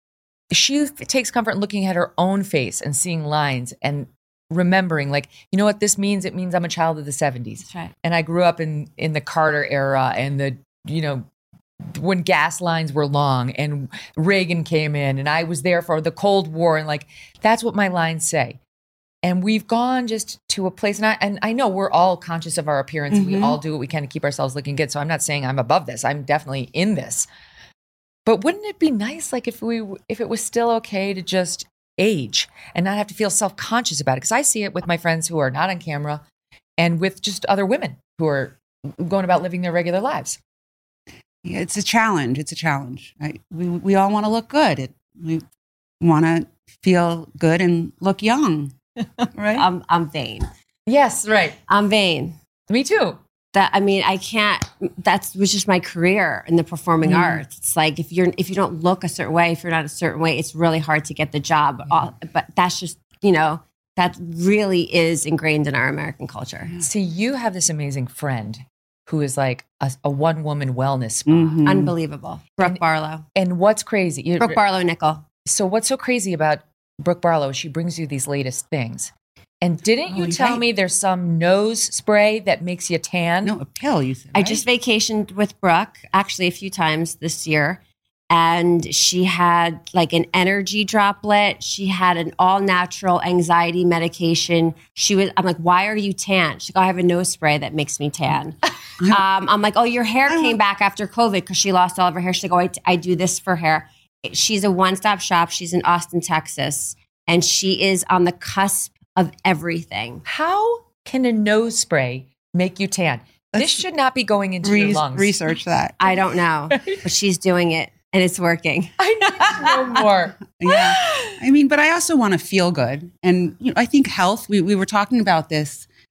she f- takes comfort in looking at her own face and seeing lines and remembering, like, you know what this means? It means I'm a child of the seventies. That's right. And I grew up in in the Carter era and the, you know, when gas lines were long and Reagan came in and I was there for the Cold War. And like, that's what my lines say. And we've gone just to a place, and I, and I know we're all conscious of our appearance. We Mhm. all do what we can to keep ourselves looking good. So I'm not saying I'm above this. I'm definitely in this. But wouldn't it be nice, like if we, if it was still okay to just age and not have to feel self-conscious about it? Because I see it with my friends who are not on camera and with just other women who are going about living their regular lives. Yeah, it's a challenge. It's a challenge. Right? We we all want to look good. It, we want to feel good and look young, right? I'm, I'm vain. Yes, right. I'm vain. Me too. That, I mean, I can't, that's was just my career in the performing Mm. arts. It's like, if you're, if you don't look a certain way, if you're not a certain way, it's really hard to get the job. All, but that's just, you know, that really is ingrained in our American culture. See, you have this amazing friend who is like a, a one-woman wellness spa. Mhm. Unbelievable. Brooke Barlow. And what's crazy? you- Brooke Barlow Nickel. So what's so crazy about Brooke Barlow is she brings you these latest things. And didn't you Oh, tell right. me there's some nose spray that makes you tan? No, a pill, you said. I right? just vacationed with Brooke actually a few times this year. And she had like an energy droplet. She had an all natural anxiety medication. She was, I'm like, why are you tan? She's like, oh, I have a nose spray that makes me tan. um, I'm like, oh, your hair came back after COVID because she lost all of her hair. She's like, oh, I, I do this for hair. She's a one stop shop. She's in Austin, Texas. And she is on the cusp of everything. How can a nose spray make you tan? This should not be going into your Re- lungs. research that. I don't know, but she's doing it and it's working. I need to know more. Yeah. I mean, but I also want to feel good. And you know, I think health, we, we were talking about this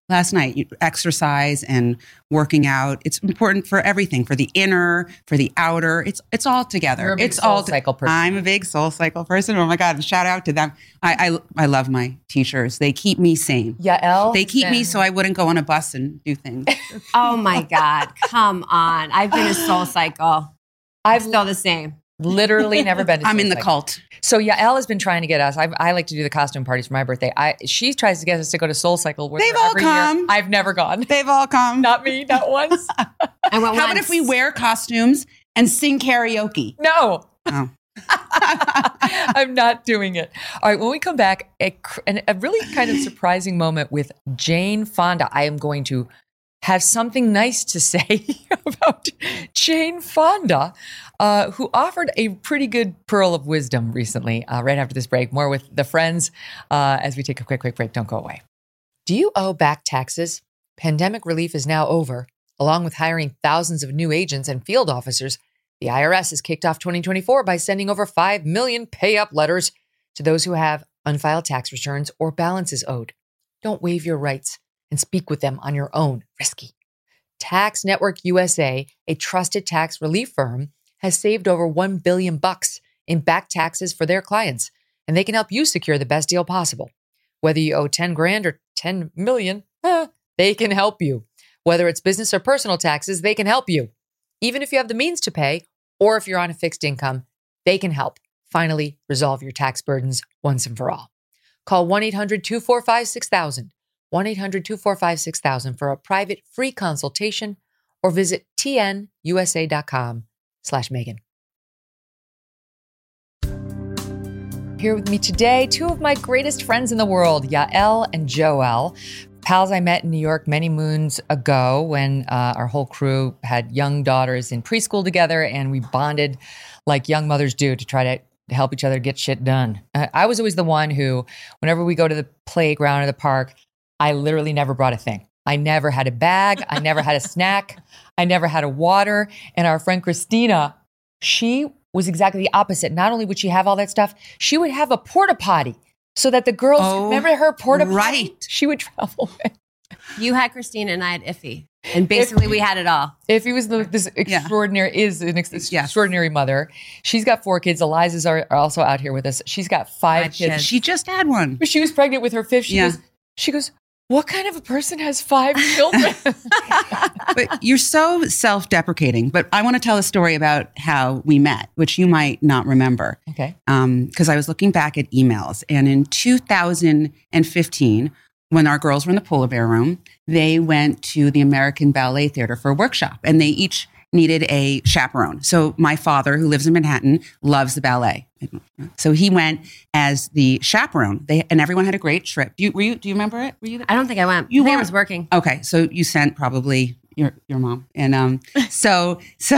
last night. You, exercise and working out. It's important for everything, for the inner, for the outer. It's it's all together. You're a big it's Soul all Cycle person. I'm a big Soul Cycle person. Oh my God. Shout out to them. I I, I love my teachers. They keep me sane. Yael. They keep then- me so I wouldn't go on a bus and do things. Oh my God. Come on. I've been a Soul Cycle. I'm still the same. Literally never been to I'm Soul in the Cycle. cult. So Yael has been trying to get us. I, I like to do the costume parties for my birthday. I She tries to get us to go to Soul Cycle. With They've her all every come. Year. I've never gone. They've all come. Not me, not once. I went How once. about if we wear costumes and sing karaoke? No. Oh. I'm not doing it. All right, when we come back, a, cr- an- a really kind of surprising moment with Jane Fonda. I am going to have something nice to say about Jane Fonda, uh, who offered a pretty good pearl of wisdom recently, uh, right after this break. More with the friends uh, as we take a quick, quick break. Don't go away. Do you owe back taxes? Pandemic relief is now over. Along with hiring thousands of new agents and field officers, the I R S has kicked off twenty twenty-four by sending over five million pay-up letters to those who have unfiled tax returns or balances owed. Don't waive your rights and speak with them on your own. Risky. Tax Network U S A, a trusted tax relief firm, has saved over one billion bucks in back taxes for their clients, and they can help you secure the best deal possible. Whether you owe ten grand or ten million, eh, they can help you. Whether it's business or personal taxes, they can help you. Even if you have the means to pay, or if you're on a fixed income, they can help finally resolve your tax burdens once and for all. Call one eight hundred two four five six thousand, one eight hundred two four five six thousand for a private free consultation, or visit tnusa.com slash Megan. Here with me today, two of my greatest friends in the world, Yael and Joel. Pals I met in New York many moons ago when uh, our whole crew had young daughters in preschool together, and we bonded like young mothers do to try to help each other get shit done. Uh, I was always the one who, whenever we go to the playground or the park, I literally never brought a thing. I never had a bag. I never had a snack. I never had a water. And our friend Christina, she was exactly the opposite. Not only would she have all that stuff, she would have a porta potty so that the girls, Oh, remember her porta potty? right. She would travel with. You had Christina and I had Iffy. And basically we had it all. Iffy was the, this extraordinary, is an ex- Yes. extraordinary mother. She's got four kids. Eliza's are, are also out here with us. She's got five Five kids. kids. She just had one. She was pregnant with her fifth. She Yeah. goes, she goes, what kind of a person has five children? But you're so self-deprecating. But I want to tell a story about how we met, which you might not remember. Okay. Because I was looking back at emails. And in two thousand fifteen, when our girls were in the Polar Bear Room, they went to the American Ballet Theater for a workshop. And they each needed a chaperone. So my father, who lives in Manhattan, loves the ballet. So he went as the chaperone. They and everyone had a great trip. Do you, were you, do you remember it? Were you there? I don't think I went. You I think I weren't. was working. Okay, so you sent probably your your mom, and um, so so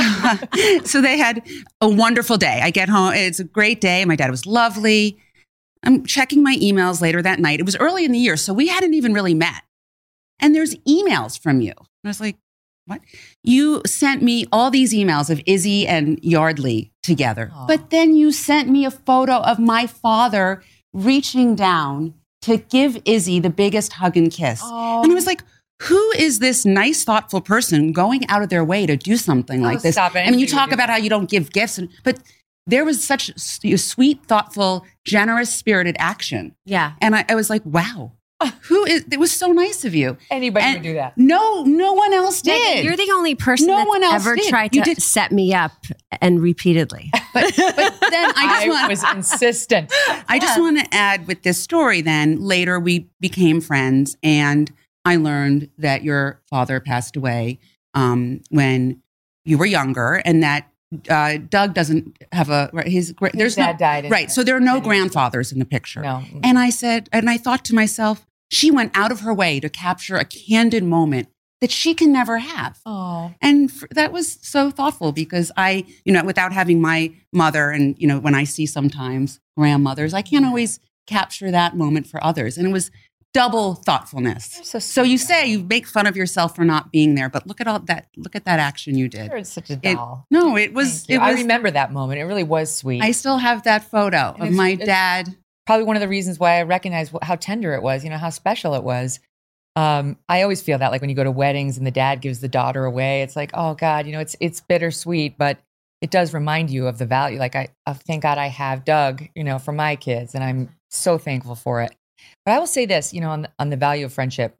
so they had a wonderful day. I get home, it's a great day. My dad was lovely. I'm checking my emails later that night. It was early in the year, so we hadn't even really met. And there's emails from you. And I was like, what? You sent me all these emails of Izzy and Yardley together, Aww. but then you sent me a photo of my father reaching down to give Izzy the biggest hug and kiss. Oh. And I was like, who is this nice, thoughtful person going out of their way to do something like Oh, this? stop it. I mean, you You talk do about that. how you don't give gifts, and, but there was such s- sweet, thoughtful, generous spirited action. Yeah. And I, I was like, wow, who is, it was so nice of you. Anybody And would do that. No, no one else did. You're the only person No that's one else ever did. tried You to did- set me up and repeatedly. But, but then I just I want, was insistent. I just want to add with this story then, later we became friends and I learned that your father passed away um, when you were younger and that uh, Doug doesn't have a, right, his, gra- there's dad no, died in- right. So there are no grandfathers in the picture. No. And I said, and I thought to myself, she went out of her way to capture a candid moment that she can never have. Oh. And f- that was so thoughtful because I, you know, without having my mother and, you know, when I see sometimes grandmothers, I can't always capture that moment for others. And it was double thoughtfulness. So So you say you make fun of yourself for not being there, but look at all that, look at that action you did. You're such a It- doll. no, it was, Thank you. it was, I remember that moment. It really was sweet. I still have that photo And of it's- my it's- dad. Probably one of the reasons why I recognize wh- how tender it was, you know, how special it was. Um, I always feel that, like when you go to weddings and the dad gives the daughter away, it's like, oh God, you know, it's it's bittersweet, but it does remind you of the value. Like I, oh, thank God I have Doug, you know, for my kids, and I'm so thankful for it. But I will say this, you know, on the, on the value of friendship,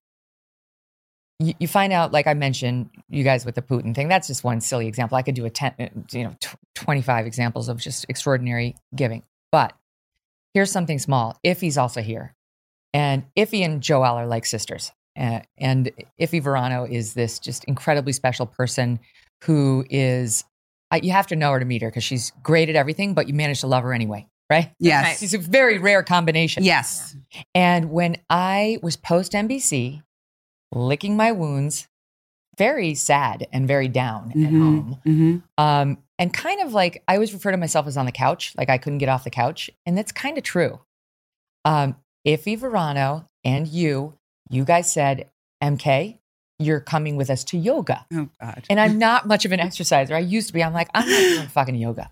you, you find out, like I mentioned, you guys with the Putin thing. That's just one silly example. I could do a ten, you know, twenty-five examples of just extraordinary giving. But here's something small. Iffy's also here, and Iffy and Joelle are like sisters. Uh, and Iffy Verano is this just incredibly special person who is, uh, you have to know her to meet her because she's great at everything, but you manage to love her anyway, right? Yes. Right. She's a very rare combination. Yes. And when I was post N B C, licking my wounds, very sad and very down mm-hmm. at home, mm-hmm. um, and kind of like, I always refer to myself as on the couch, like I couldn't get off the couch. And that's kind of true. Um, Iffy Verano and you, You guys said, M K, you're coming with us to yoga. Oh, God. And I'm not much of an exerciser. I used to be. I'm like, I'm not doing fucking yoga.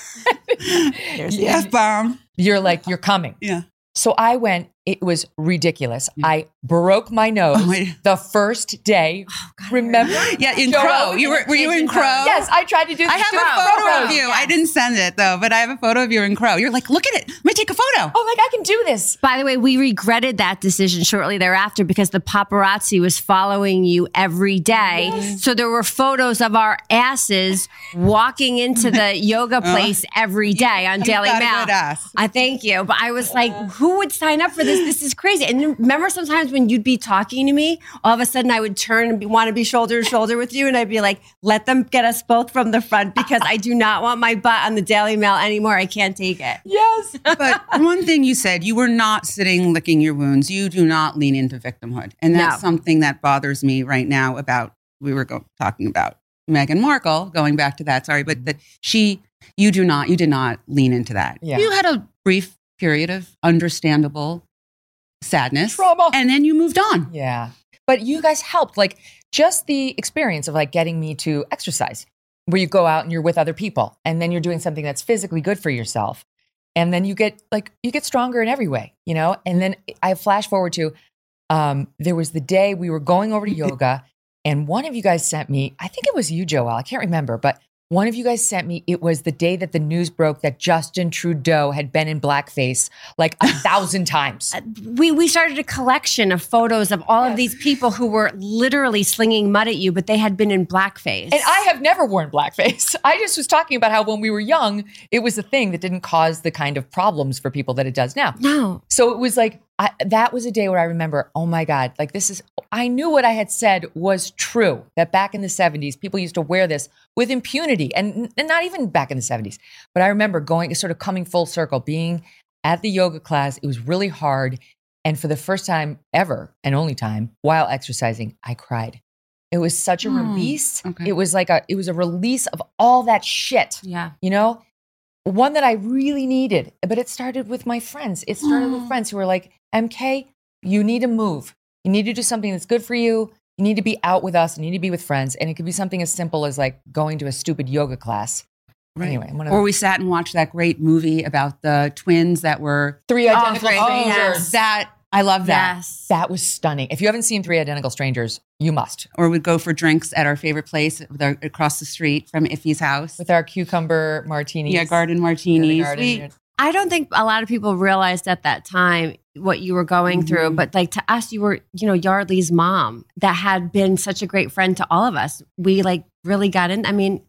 There's the F-bomb. You're like, you're coming. Yeah. So I went. It was ridiculous. Yeah. I broke my nose oh, the first day. Oh, God, Remember? Yeah, in Joe, Crow. You were, were you in Crow? Yes, I tried to do I have a photo Crow. of you. Yes. I didn't send it, though, but I have a photo of you in Crow. You're like, look at it. Let me take a photo. Oh, like, I can do this. By the way, we regretted that decision shortly thereafter because the paparazzi was following you every day. Yes. So there were photos of our asses walking into the yoga place uh, every day on Daily Mail. I thank you. But I was like, who would sign up for this? This is crazy. And remember sometimes when you'd be talking to me, all of a sudden I would turn and be, want to be shoulder to shoulder with you. And I'd be like, let them get us both from the front because I do not want my butt on the Daily Mail anymore. I can't take it. Yes. But one thing you said, you were not sitting licking your wounds. You do not lean into victimhood. And that's no. something that bothers me right now about, we were go- talking about Meghan Markle, going back to that, sorry, but that she, you do not, you did not lean into that. Yeah. You had a brief period of understandable sadness, trauma, and then you moved on. Yeah. But you guys helped, like just the experience of like getting me to exercise where you go out and you're with other people and then you're doing something that's physically good for yourself. And then you get like, you get stronger in every way, you know? And then I flash forward to, um, there was the day we were going over to yoga and one of you guys sent me, I think it was you, Joelle, I can't remember, but one of you guys sent me, it was the day that the news broke that Justin Trudeau had been in blackface like a thousand times. We we started a collection of photos of all yes. of these people who were literally slinging mud at you, but they had been in blackface. And I have never worn blackface. I just was talking about how when we were young, it was a thing that didn't cause the kind of problems for people that it does now. No. So it was like, I, that was a day where I remember, oh my God, like this is, I knew what I had said was true, that back in the seventies, people used to wear this with impunity and, and not even back in the seventies. But I remember going, sort of coming full circle, being at the yoga class. It was really hard. And for the first time ever and only time while exercising, I cried. It was such a mm, release. Okay. It was like a, it was a release of all that shit. Yeah. You know, one that I really needed, but it started with my friends. It started mm. with friends who were like, M K, you need to move. You need to do something that's good for you. You need to be out with us. You need to be with friends. And it could be something as simple as like going to a stupid yoga class. Right. Anyway, one of or we sat and watched that great movie about the twins that were Three Identical oh, Strangers. Yes. That I love that. Yes. That was stunning. If you haven't seen Three Identical Strangers, you must. Or we'd go for drinks at our favorite place with our, across the street from Iffy's house. With our cucumber martinis. Yeah, garden martinis. Yeah, garden. We, I don't think a lot of people realized at that time what you were going mm-hmm. through, but like to us, you were, you know, Yardley's mom that had been such a great friend to all of us. We like really got in. I mean,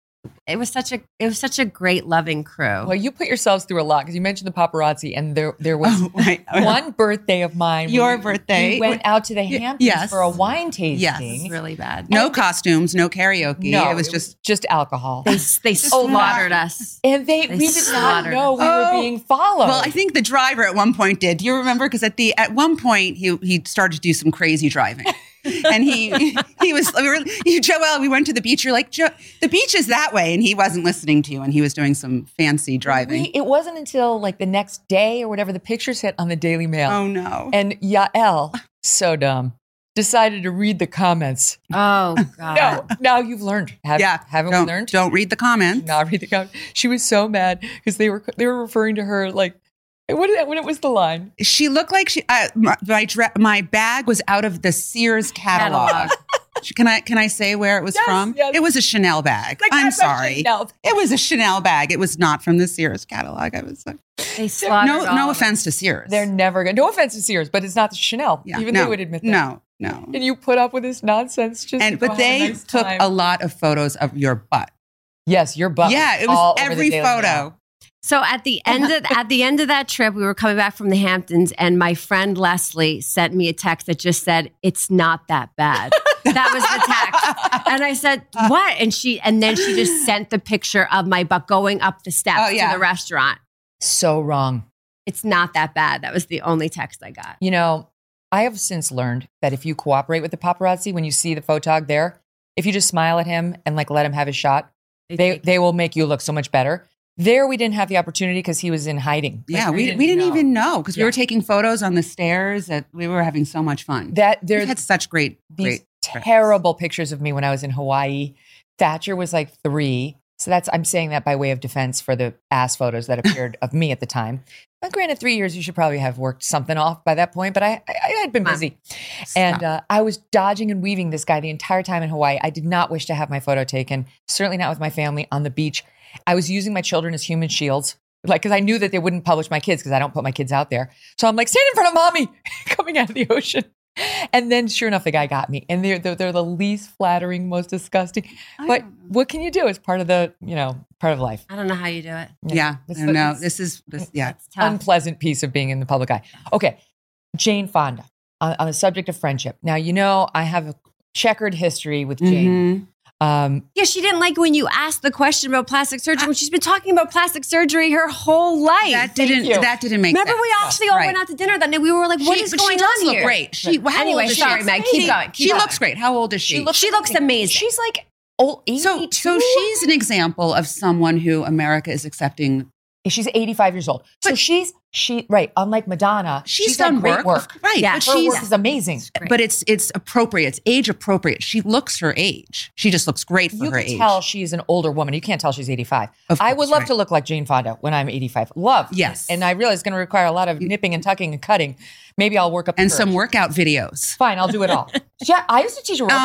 it was such a it was such a great, loving crew. Well, you put yourselves through a lot because you mentioned the paparazzi, and there there was oh, right. one birthday of mine. Your we, birthday. We went out to the Hamptons yes. for a wine tasting. Yes, it was really bad. No and costumes, no karaoke. No, it was it just was just alcohol. They they slaughtered us, and they, they we did not know we oh. were being followed. Well, I think the driver at one point did. Do you remember? Because at the at one point he he started to do some crazy driving. And he he was, we were, Joelle, we went to the beach. You're like, jo- the beach is that way. And he wasn't listening to you. And he was doing some fancy driving. We, it wasn't until like the next day or whatever, the pictures hit on the Daily Mail. Oh, no. And Yael, so dumb, decided to read the comments. Oh, God. No, now you've learned. Have, yeah. Haven't don't, we learned? Don't read the comments. Not read the comments. She was so mad because they were, they were referring to her like, What, what was the line? She looked like she uh, my my, dre- my bag was out of the Sears catalog. Can I can I say where it was Yes, from? yes. It was a Chanel bag. Like, I'm that's a sorry. Chanel. It was a Chanel bag. It was not from the Sears catalog. I was like, They slaughtered no all no of offense to Sears. They're never going to, no offense to Sears, but it's not the Chanel. Yeah, Even no, they would admit that. No, no. And you put up with this nonsense just And to go but have they a nice took time. a lot of photos of your butt. Yes, your butt. Yeah, it all was over the every Daily photo. Mail. So at the end of at the end of that trip, we were coming back from the Hamptons, and my friend Leslie sent me a text that just said, "It's not that bad." That was the text, and I said, "What?" And she and then she just sent the picture of my butt going up the steps Oh, yeah. to the restaurant. So wrong. It's not that bad. That was the only text I got. You know, I have since learned that if you cooperate with the paparazzi, when you see the photog there, if you just smile at him and like let him have his shot, They they take- they will make you look so much better. There, we didn't have the opportunity because he was in hiding. Like, Yeah, we, we didn't know. even know because we Yeah. were taking photos on the stairs. That we were having so much fun. that We there's had such great, these great trips. terrible pictures of me when I was in Hawaii. Thatcher was like three. So that's, I'm saying that by way of defense for the ass photos that appeared of me at the time. But granted, three years, you should probably have worked something off by that point, but I, I, I had been Come on. busy. And uh, I was dodging and weaving this guy the entire time in Hawaii. I did not wish to have my photo taken, certainly not with my family on the beach. I was using my children as human shields, like, because I knew that they wouldn't publish my kids because I don't put my kids out there. So I'm like, stand in front of mommy coming out of the ocean. And then sure enough, the guy got me. And they're, they're, they're the least flattering, most disgusting. But what can you do? It's part of the, you know, part of life. I don't know how you do it. Yeah, It's I the- know. it's- This is this, yeah. It's tough. unpleasant piece of being in the public eye. Okay. Jane Fonda, on, on the subject of friendship. Now, you know, I have a checkered history with Jane. Mhm. Um, Yeah, she didn't like when you asked the question about plastic surgery when she's been talking about plastic surgery her whole life. That didn't you. that didn't make Remember, sense. we actually all Right. went out to dinner that night. We were like, "What She- is but going she does on look here?" great. She, how Anyway, old is sorry, she? Meg, keep going, keep she going. looks great. How old is she? she looks, She looks amazing. She's like old, so, eighty-two. so she's an example of someone who America is accepting. She's eighty-five years old. So she's, she, right, unlike Madonna, She's, she's done done great work, work. right? Yeah, but Her she's work is amazing. but it's it's appropriate. It's age appropriate. She looks her age. She just looks great for You her can age. tell she's an older woman. You can't tell she's eighty-five. Of I would course, love right. to look like Jane Fonda when I'm eighty-five. Love. Yes. And I realize it's going to require a lot of nipping and tucking and cutting. Maybe I'll work up the and courage. some workout videos. Fine, I'll do it all. Yeah, I used to teach aerobics.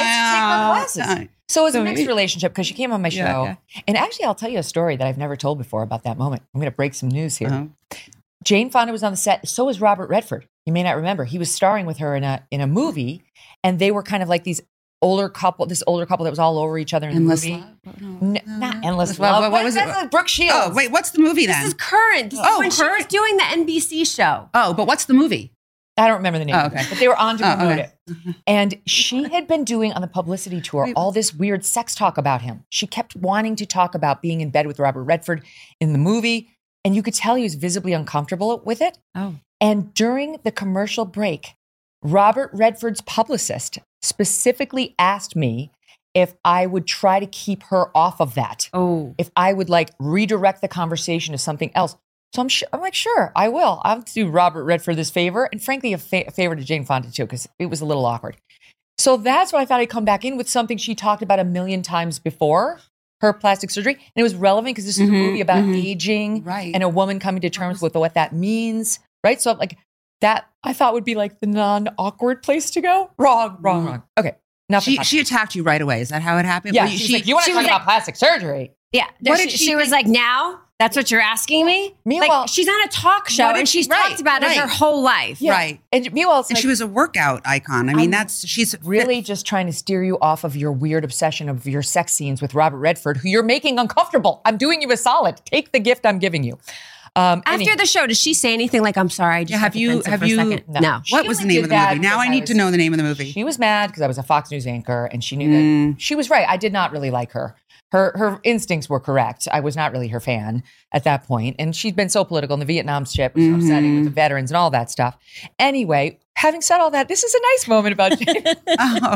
I used to take her classes. So it was a So mixed maybe- relationship because she came on my show. Yeah, And actually, I'll tell you a story that I've never told before about that moment. I'm going to break some news here. Uh-huh. Jane Fonda was on the set. So was Robert Redford. You may not remember. He was starring with her in a in a movie, and they were kind of like these older couple. This older couple that was all over each other in Endless the movie. Love? No, N- no, not no. endless What- love. what- what was it? That's like Brooke Shields. Oh wait, what's the movie then? This is current. This Oh, is when she was current? doing the N B C show. Oh, but what's the movie? I don't remember the name, Oh, of it, okay. but they were on to Oh, promote okay. it. And she had been doing on the publicity tour all this weird sex talk about him. She kept wanting to talk about being in bed with Robert Redford in the movie, and you could tell he was visibly uncomfortable with it. Oh. And during the commercial break, Robert Redford's publicist specifically asked me if I would try to keep her off of that. Oh. If I would like redirect the conversation to something else. So I'm, sh- I'm like, sure, I will. I'll do Robert Redford this favor, and frankly, a, fa- a favor to Jane Fonda too, because it was a little awkward. So that's why I thought I'd come back in with something she talked about a million times before, her plastic surgery, and it was relevant because this is Mhm, a movie about mhm. aging, Right. and a woman coming to terms with what that means, right? So like that, I thought would be like the non-awkward place to go. Wrong, wrong, Mhm. wrong. Okay, nothing. She she attacked you right away. Is that how it happened? yeah, Well, she's she, like, you want to she talk was about like- plastic surgery? Yeah. What she, did she she was like, now? That's what you're asking me? Meanwhile- like, she's on a talk show What did and she- she's right, talked about it right. her whole life. Yeah. Right. And meanwhile, it's and like, she was a workout icon. I mean, I'm that's she's really just trying to steer you off of your weird obsession of your sex scenes with Robert Redford, who you're making uncomfortable. I'm doing you a solid. Take the gift I'm giving you. Um, After any- the show, does she say anything like, I'm sorry, I just Yeah, have got you defensive have for a you second? No. No. She what was the only name did of the that movie? Now because I I need was- to know the name of the movie. She was mad because I was a Fox News anchor, and she knew Mm. that she was right. I did not really like her. Her her instincts were correct. I was not really her fan at that point, and she'd been so political. And the Vietnam ship was so upsetting with the veterans and all that stuff. Anyway, having said all that, this is a nice moment about Jane. Oh,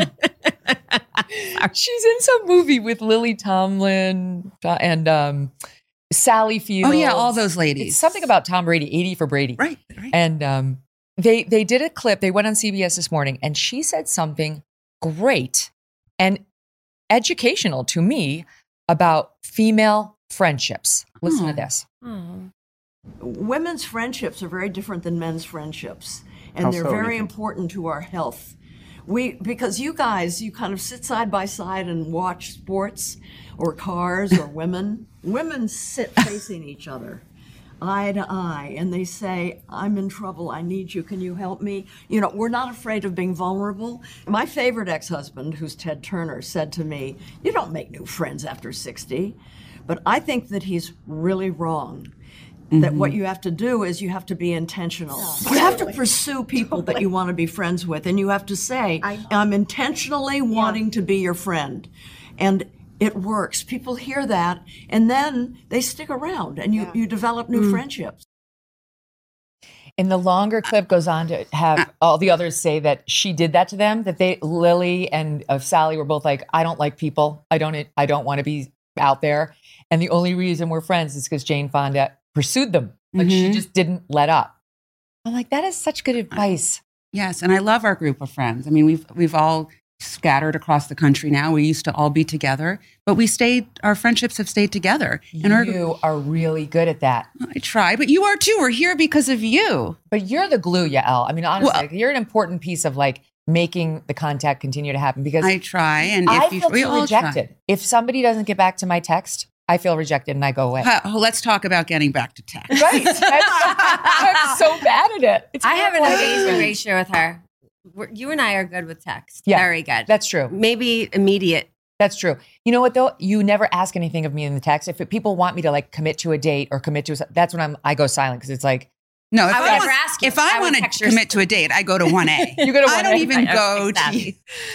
She's in some movie with Lily Tomlin uh, and um, Sally Fields. oh yeah, all those ladies. It's something about Tom Brady, eighty for Brady. right, right. And um, they they did a clip. They went on C B S this morning, and she said something great and educational to me about female friendships. Listen Oh. to this. Oh. Women's friendships are very different than men's friendships, and How they're so, do you very think? important to our health. We, because you guys, you kind of sit side by side and watch sports or cars or women. Women sit facing each other, eye to eye, and they say, I'm in trouble, I need you, can you help me? You know, we're not afraid of being vulnerable. My favorite ex-husband, who's Ted Turner, said to me, you don't make new friends after sixty. But I think that he's really wrong. Mm-hmm. That what you have to do is you have to be intentional. No, you have to pursue people that you want to be friends with, and you have to say, I, I'm intentionally yeah. wanting to be your friend. And it works. People hear that, and then they stick around, and you, yeah. you develop new mm. friendships. And the longer clip goes on to have all the others say that she did that to them, that they, Lily and uh, Sally were both like, I don't like people. I don't, I don't want to be out there. And the only reason we're friends is because Jane Fonda pursued them. Like mm-hmm. she just didn't let up. I'm like, that is such good advice. Yes. And I love our group of friends. I mean, we've, we've all scattered across the country now. We used to all be together, but we stayed, our friendships have stayed together. And you our, are really good at that. I try, but you are too. We're here because of you. But you're the glue, Yael. I mean, honestly, well, you're an important piece of like making the contact continue to happen because I try. And I if you, feel we all rejected. Try. If somebody doesn't get back to my text, I feel rejected and I go away. Uh, let's talk about getting back to text. Right. I'm so bad at it. It's I have an amazing ratio with her. We're, you and I are good with text. Yeah, very good. That's true. Maybe immediate. That's true. You know what though? You never ask anything of me in the text. If it, people want me to like commit to a date or commit to, a, that's when I'm I go silent because it's like. No, if I would I, never want, ask you. If I, I want to commit to a date, I go to one A. You go to one A. I don't even I go to.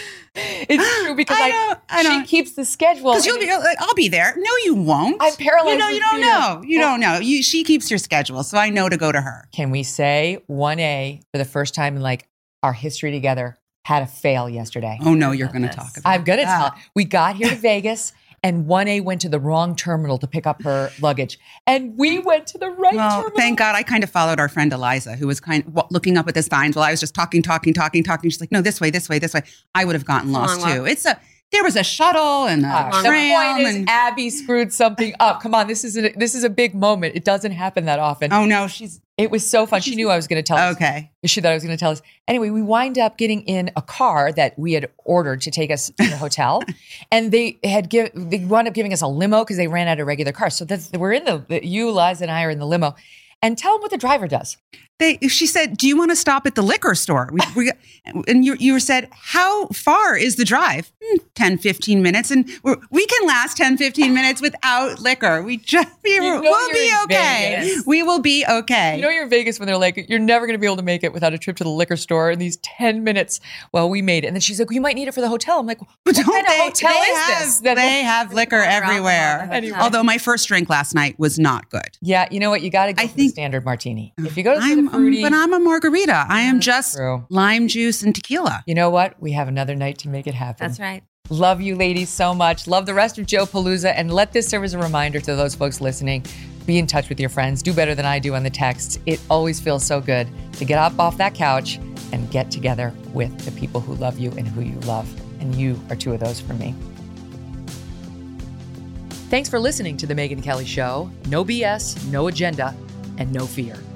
It's true because I, don't, I don't, she keeps the schedule. Because you'll be, like, I'll be there. No, you won't. I'm paralyzed. You know, you don't fear. know. You don't know. You, she keeps your schedule, so I know to go to her. Can we say one A for the first time in like our history together had a fail yesterday? Oh no, you're going to talk about. I'm going to that. tell. We got here to Vegas. And one A went to the wrong terminal to pick up her luggage. And we went to the right well, terminal. Thank God I kind of followed our friend Eliza, who was kind of looking up at the signs while I was just talking, talking, talking, talking. She's like, no, this way, this way, this way. I would have gotten lost Long too. walk. It's a, there was a shuttle and a uh, tram. The point is and, Abby screwed something up. Come on, this is a, this is a big moment. It doesn't happen that often. Oh no, she's. It was so fun. She knew I was going to tell us. Okay. She thought I was going to tell us. Anyway, we wind up getting in a car that we had ordered to take us to the hotel. And they had give, they wound up giving us a limo because they ran out of regular cars. So that's, we're in the, you, Liza, and I are in the limo. And tell them what the driver does. They, she said, do you want to stop at the liquor store? We, we, and you, you said, how far is the drive? Hmm, ten, fifteen minutes. And we're, we can last ten, fifteen minutes without liquor. We just, we, You know we'll you're be in okay. Vegas. We will be okay. You know you're in Vegas when they're like, you're never going to be able to make it without a trip to the liquor store in these ten minutes. Well, we made it. And then she's like, well, you might need it for the hotel. I'm like, what But kind don't of they, hotel they is have, this? That- They have liquor everywhere. Anyway. Although my first drink last night was not good. Yeah, you know what? You got to go I for think- the standard martini. If you go to I'm, the fruity, um, but I'm a margarita. I am just true. lime juice and tequila. You know what? We have another night to make it happen. That's right. Love you ladies so much. Love the rest of Joe Palooza. And let this serve as a reminder to those folks listening. Be in touch with your friends. Do better than I do on the text. It always feels so good to get up off that couch and get together with the people who love you and who you love. And you are two of those for me. Thanks for listening to The Megyn Kelly Show. No B S, no agenda, and no fear.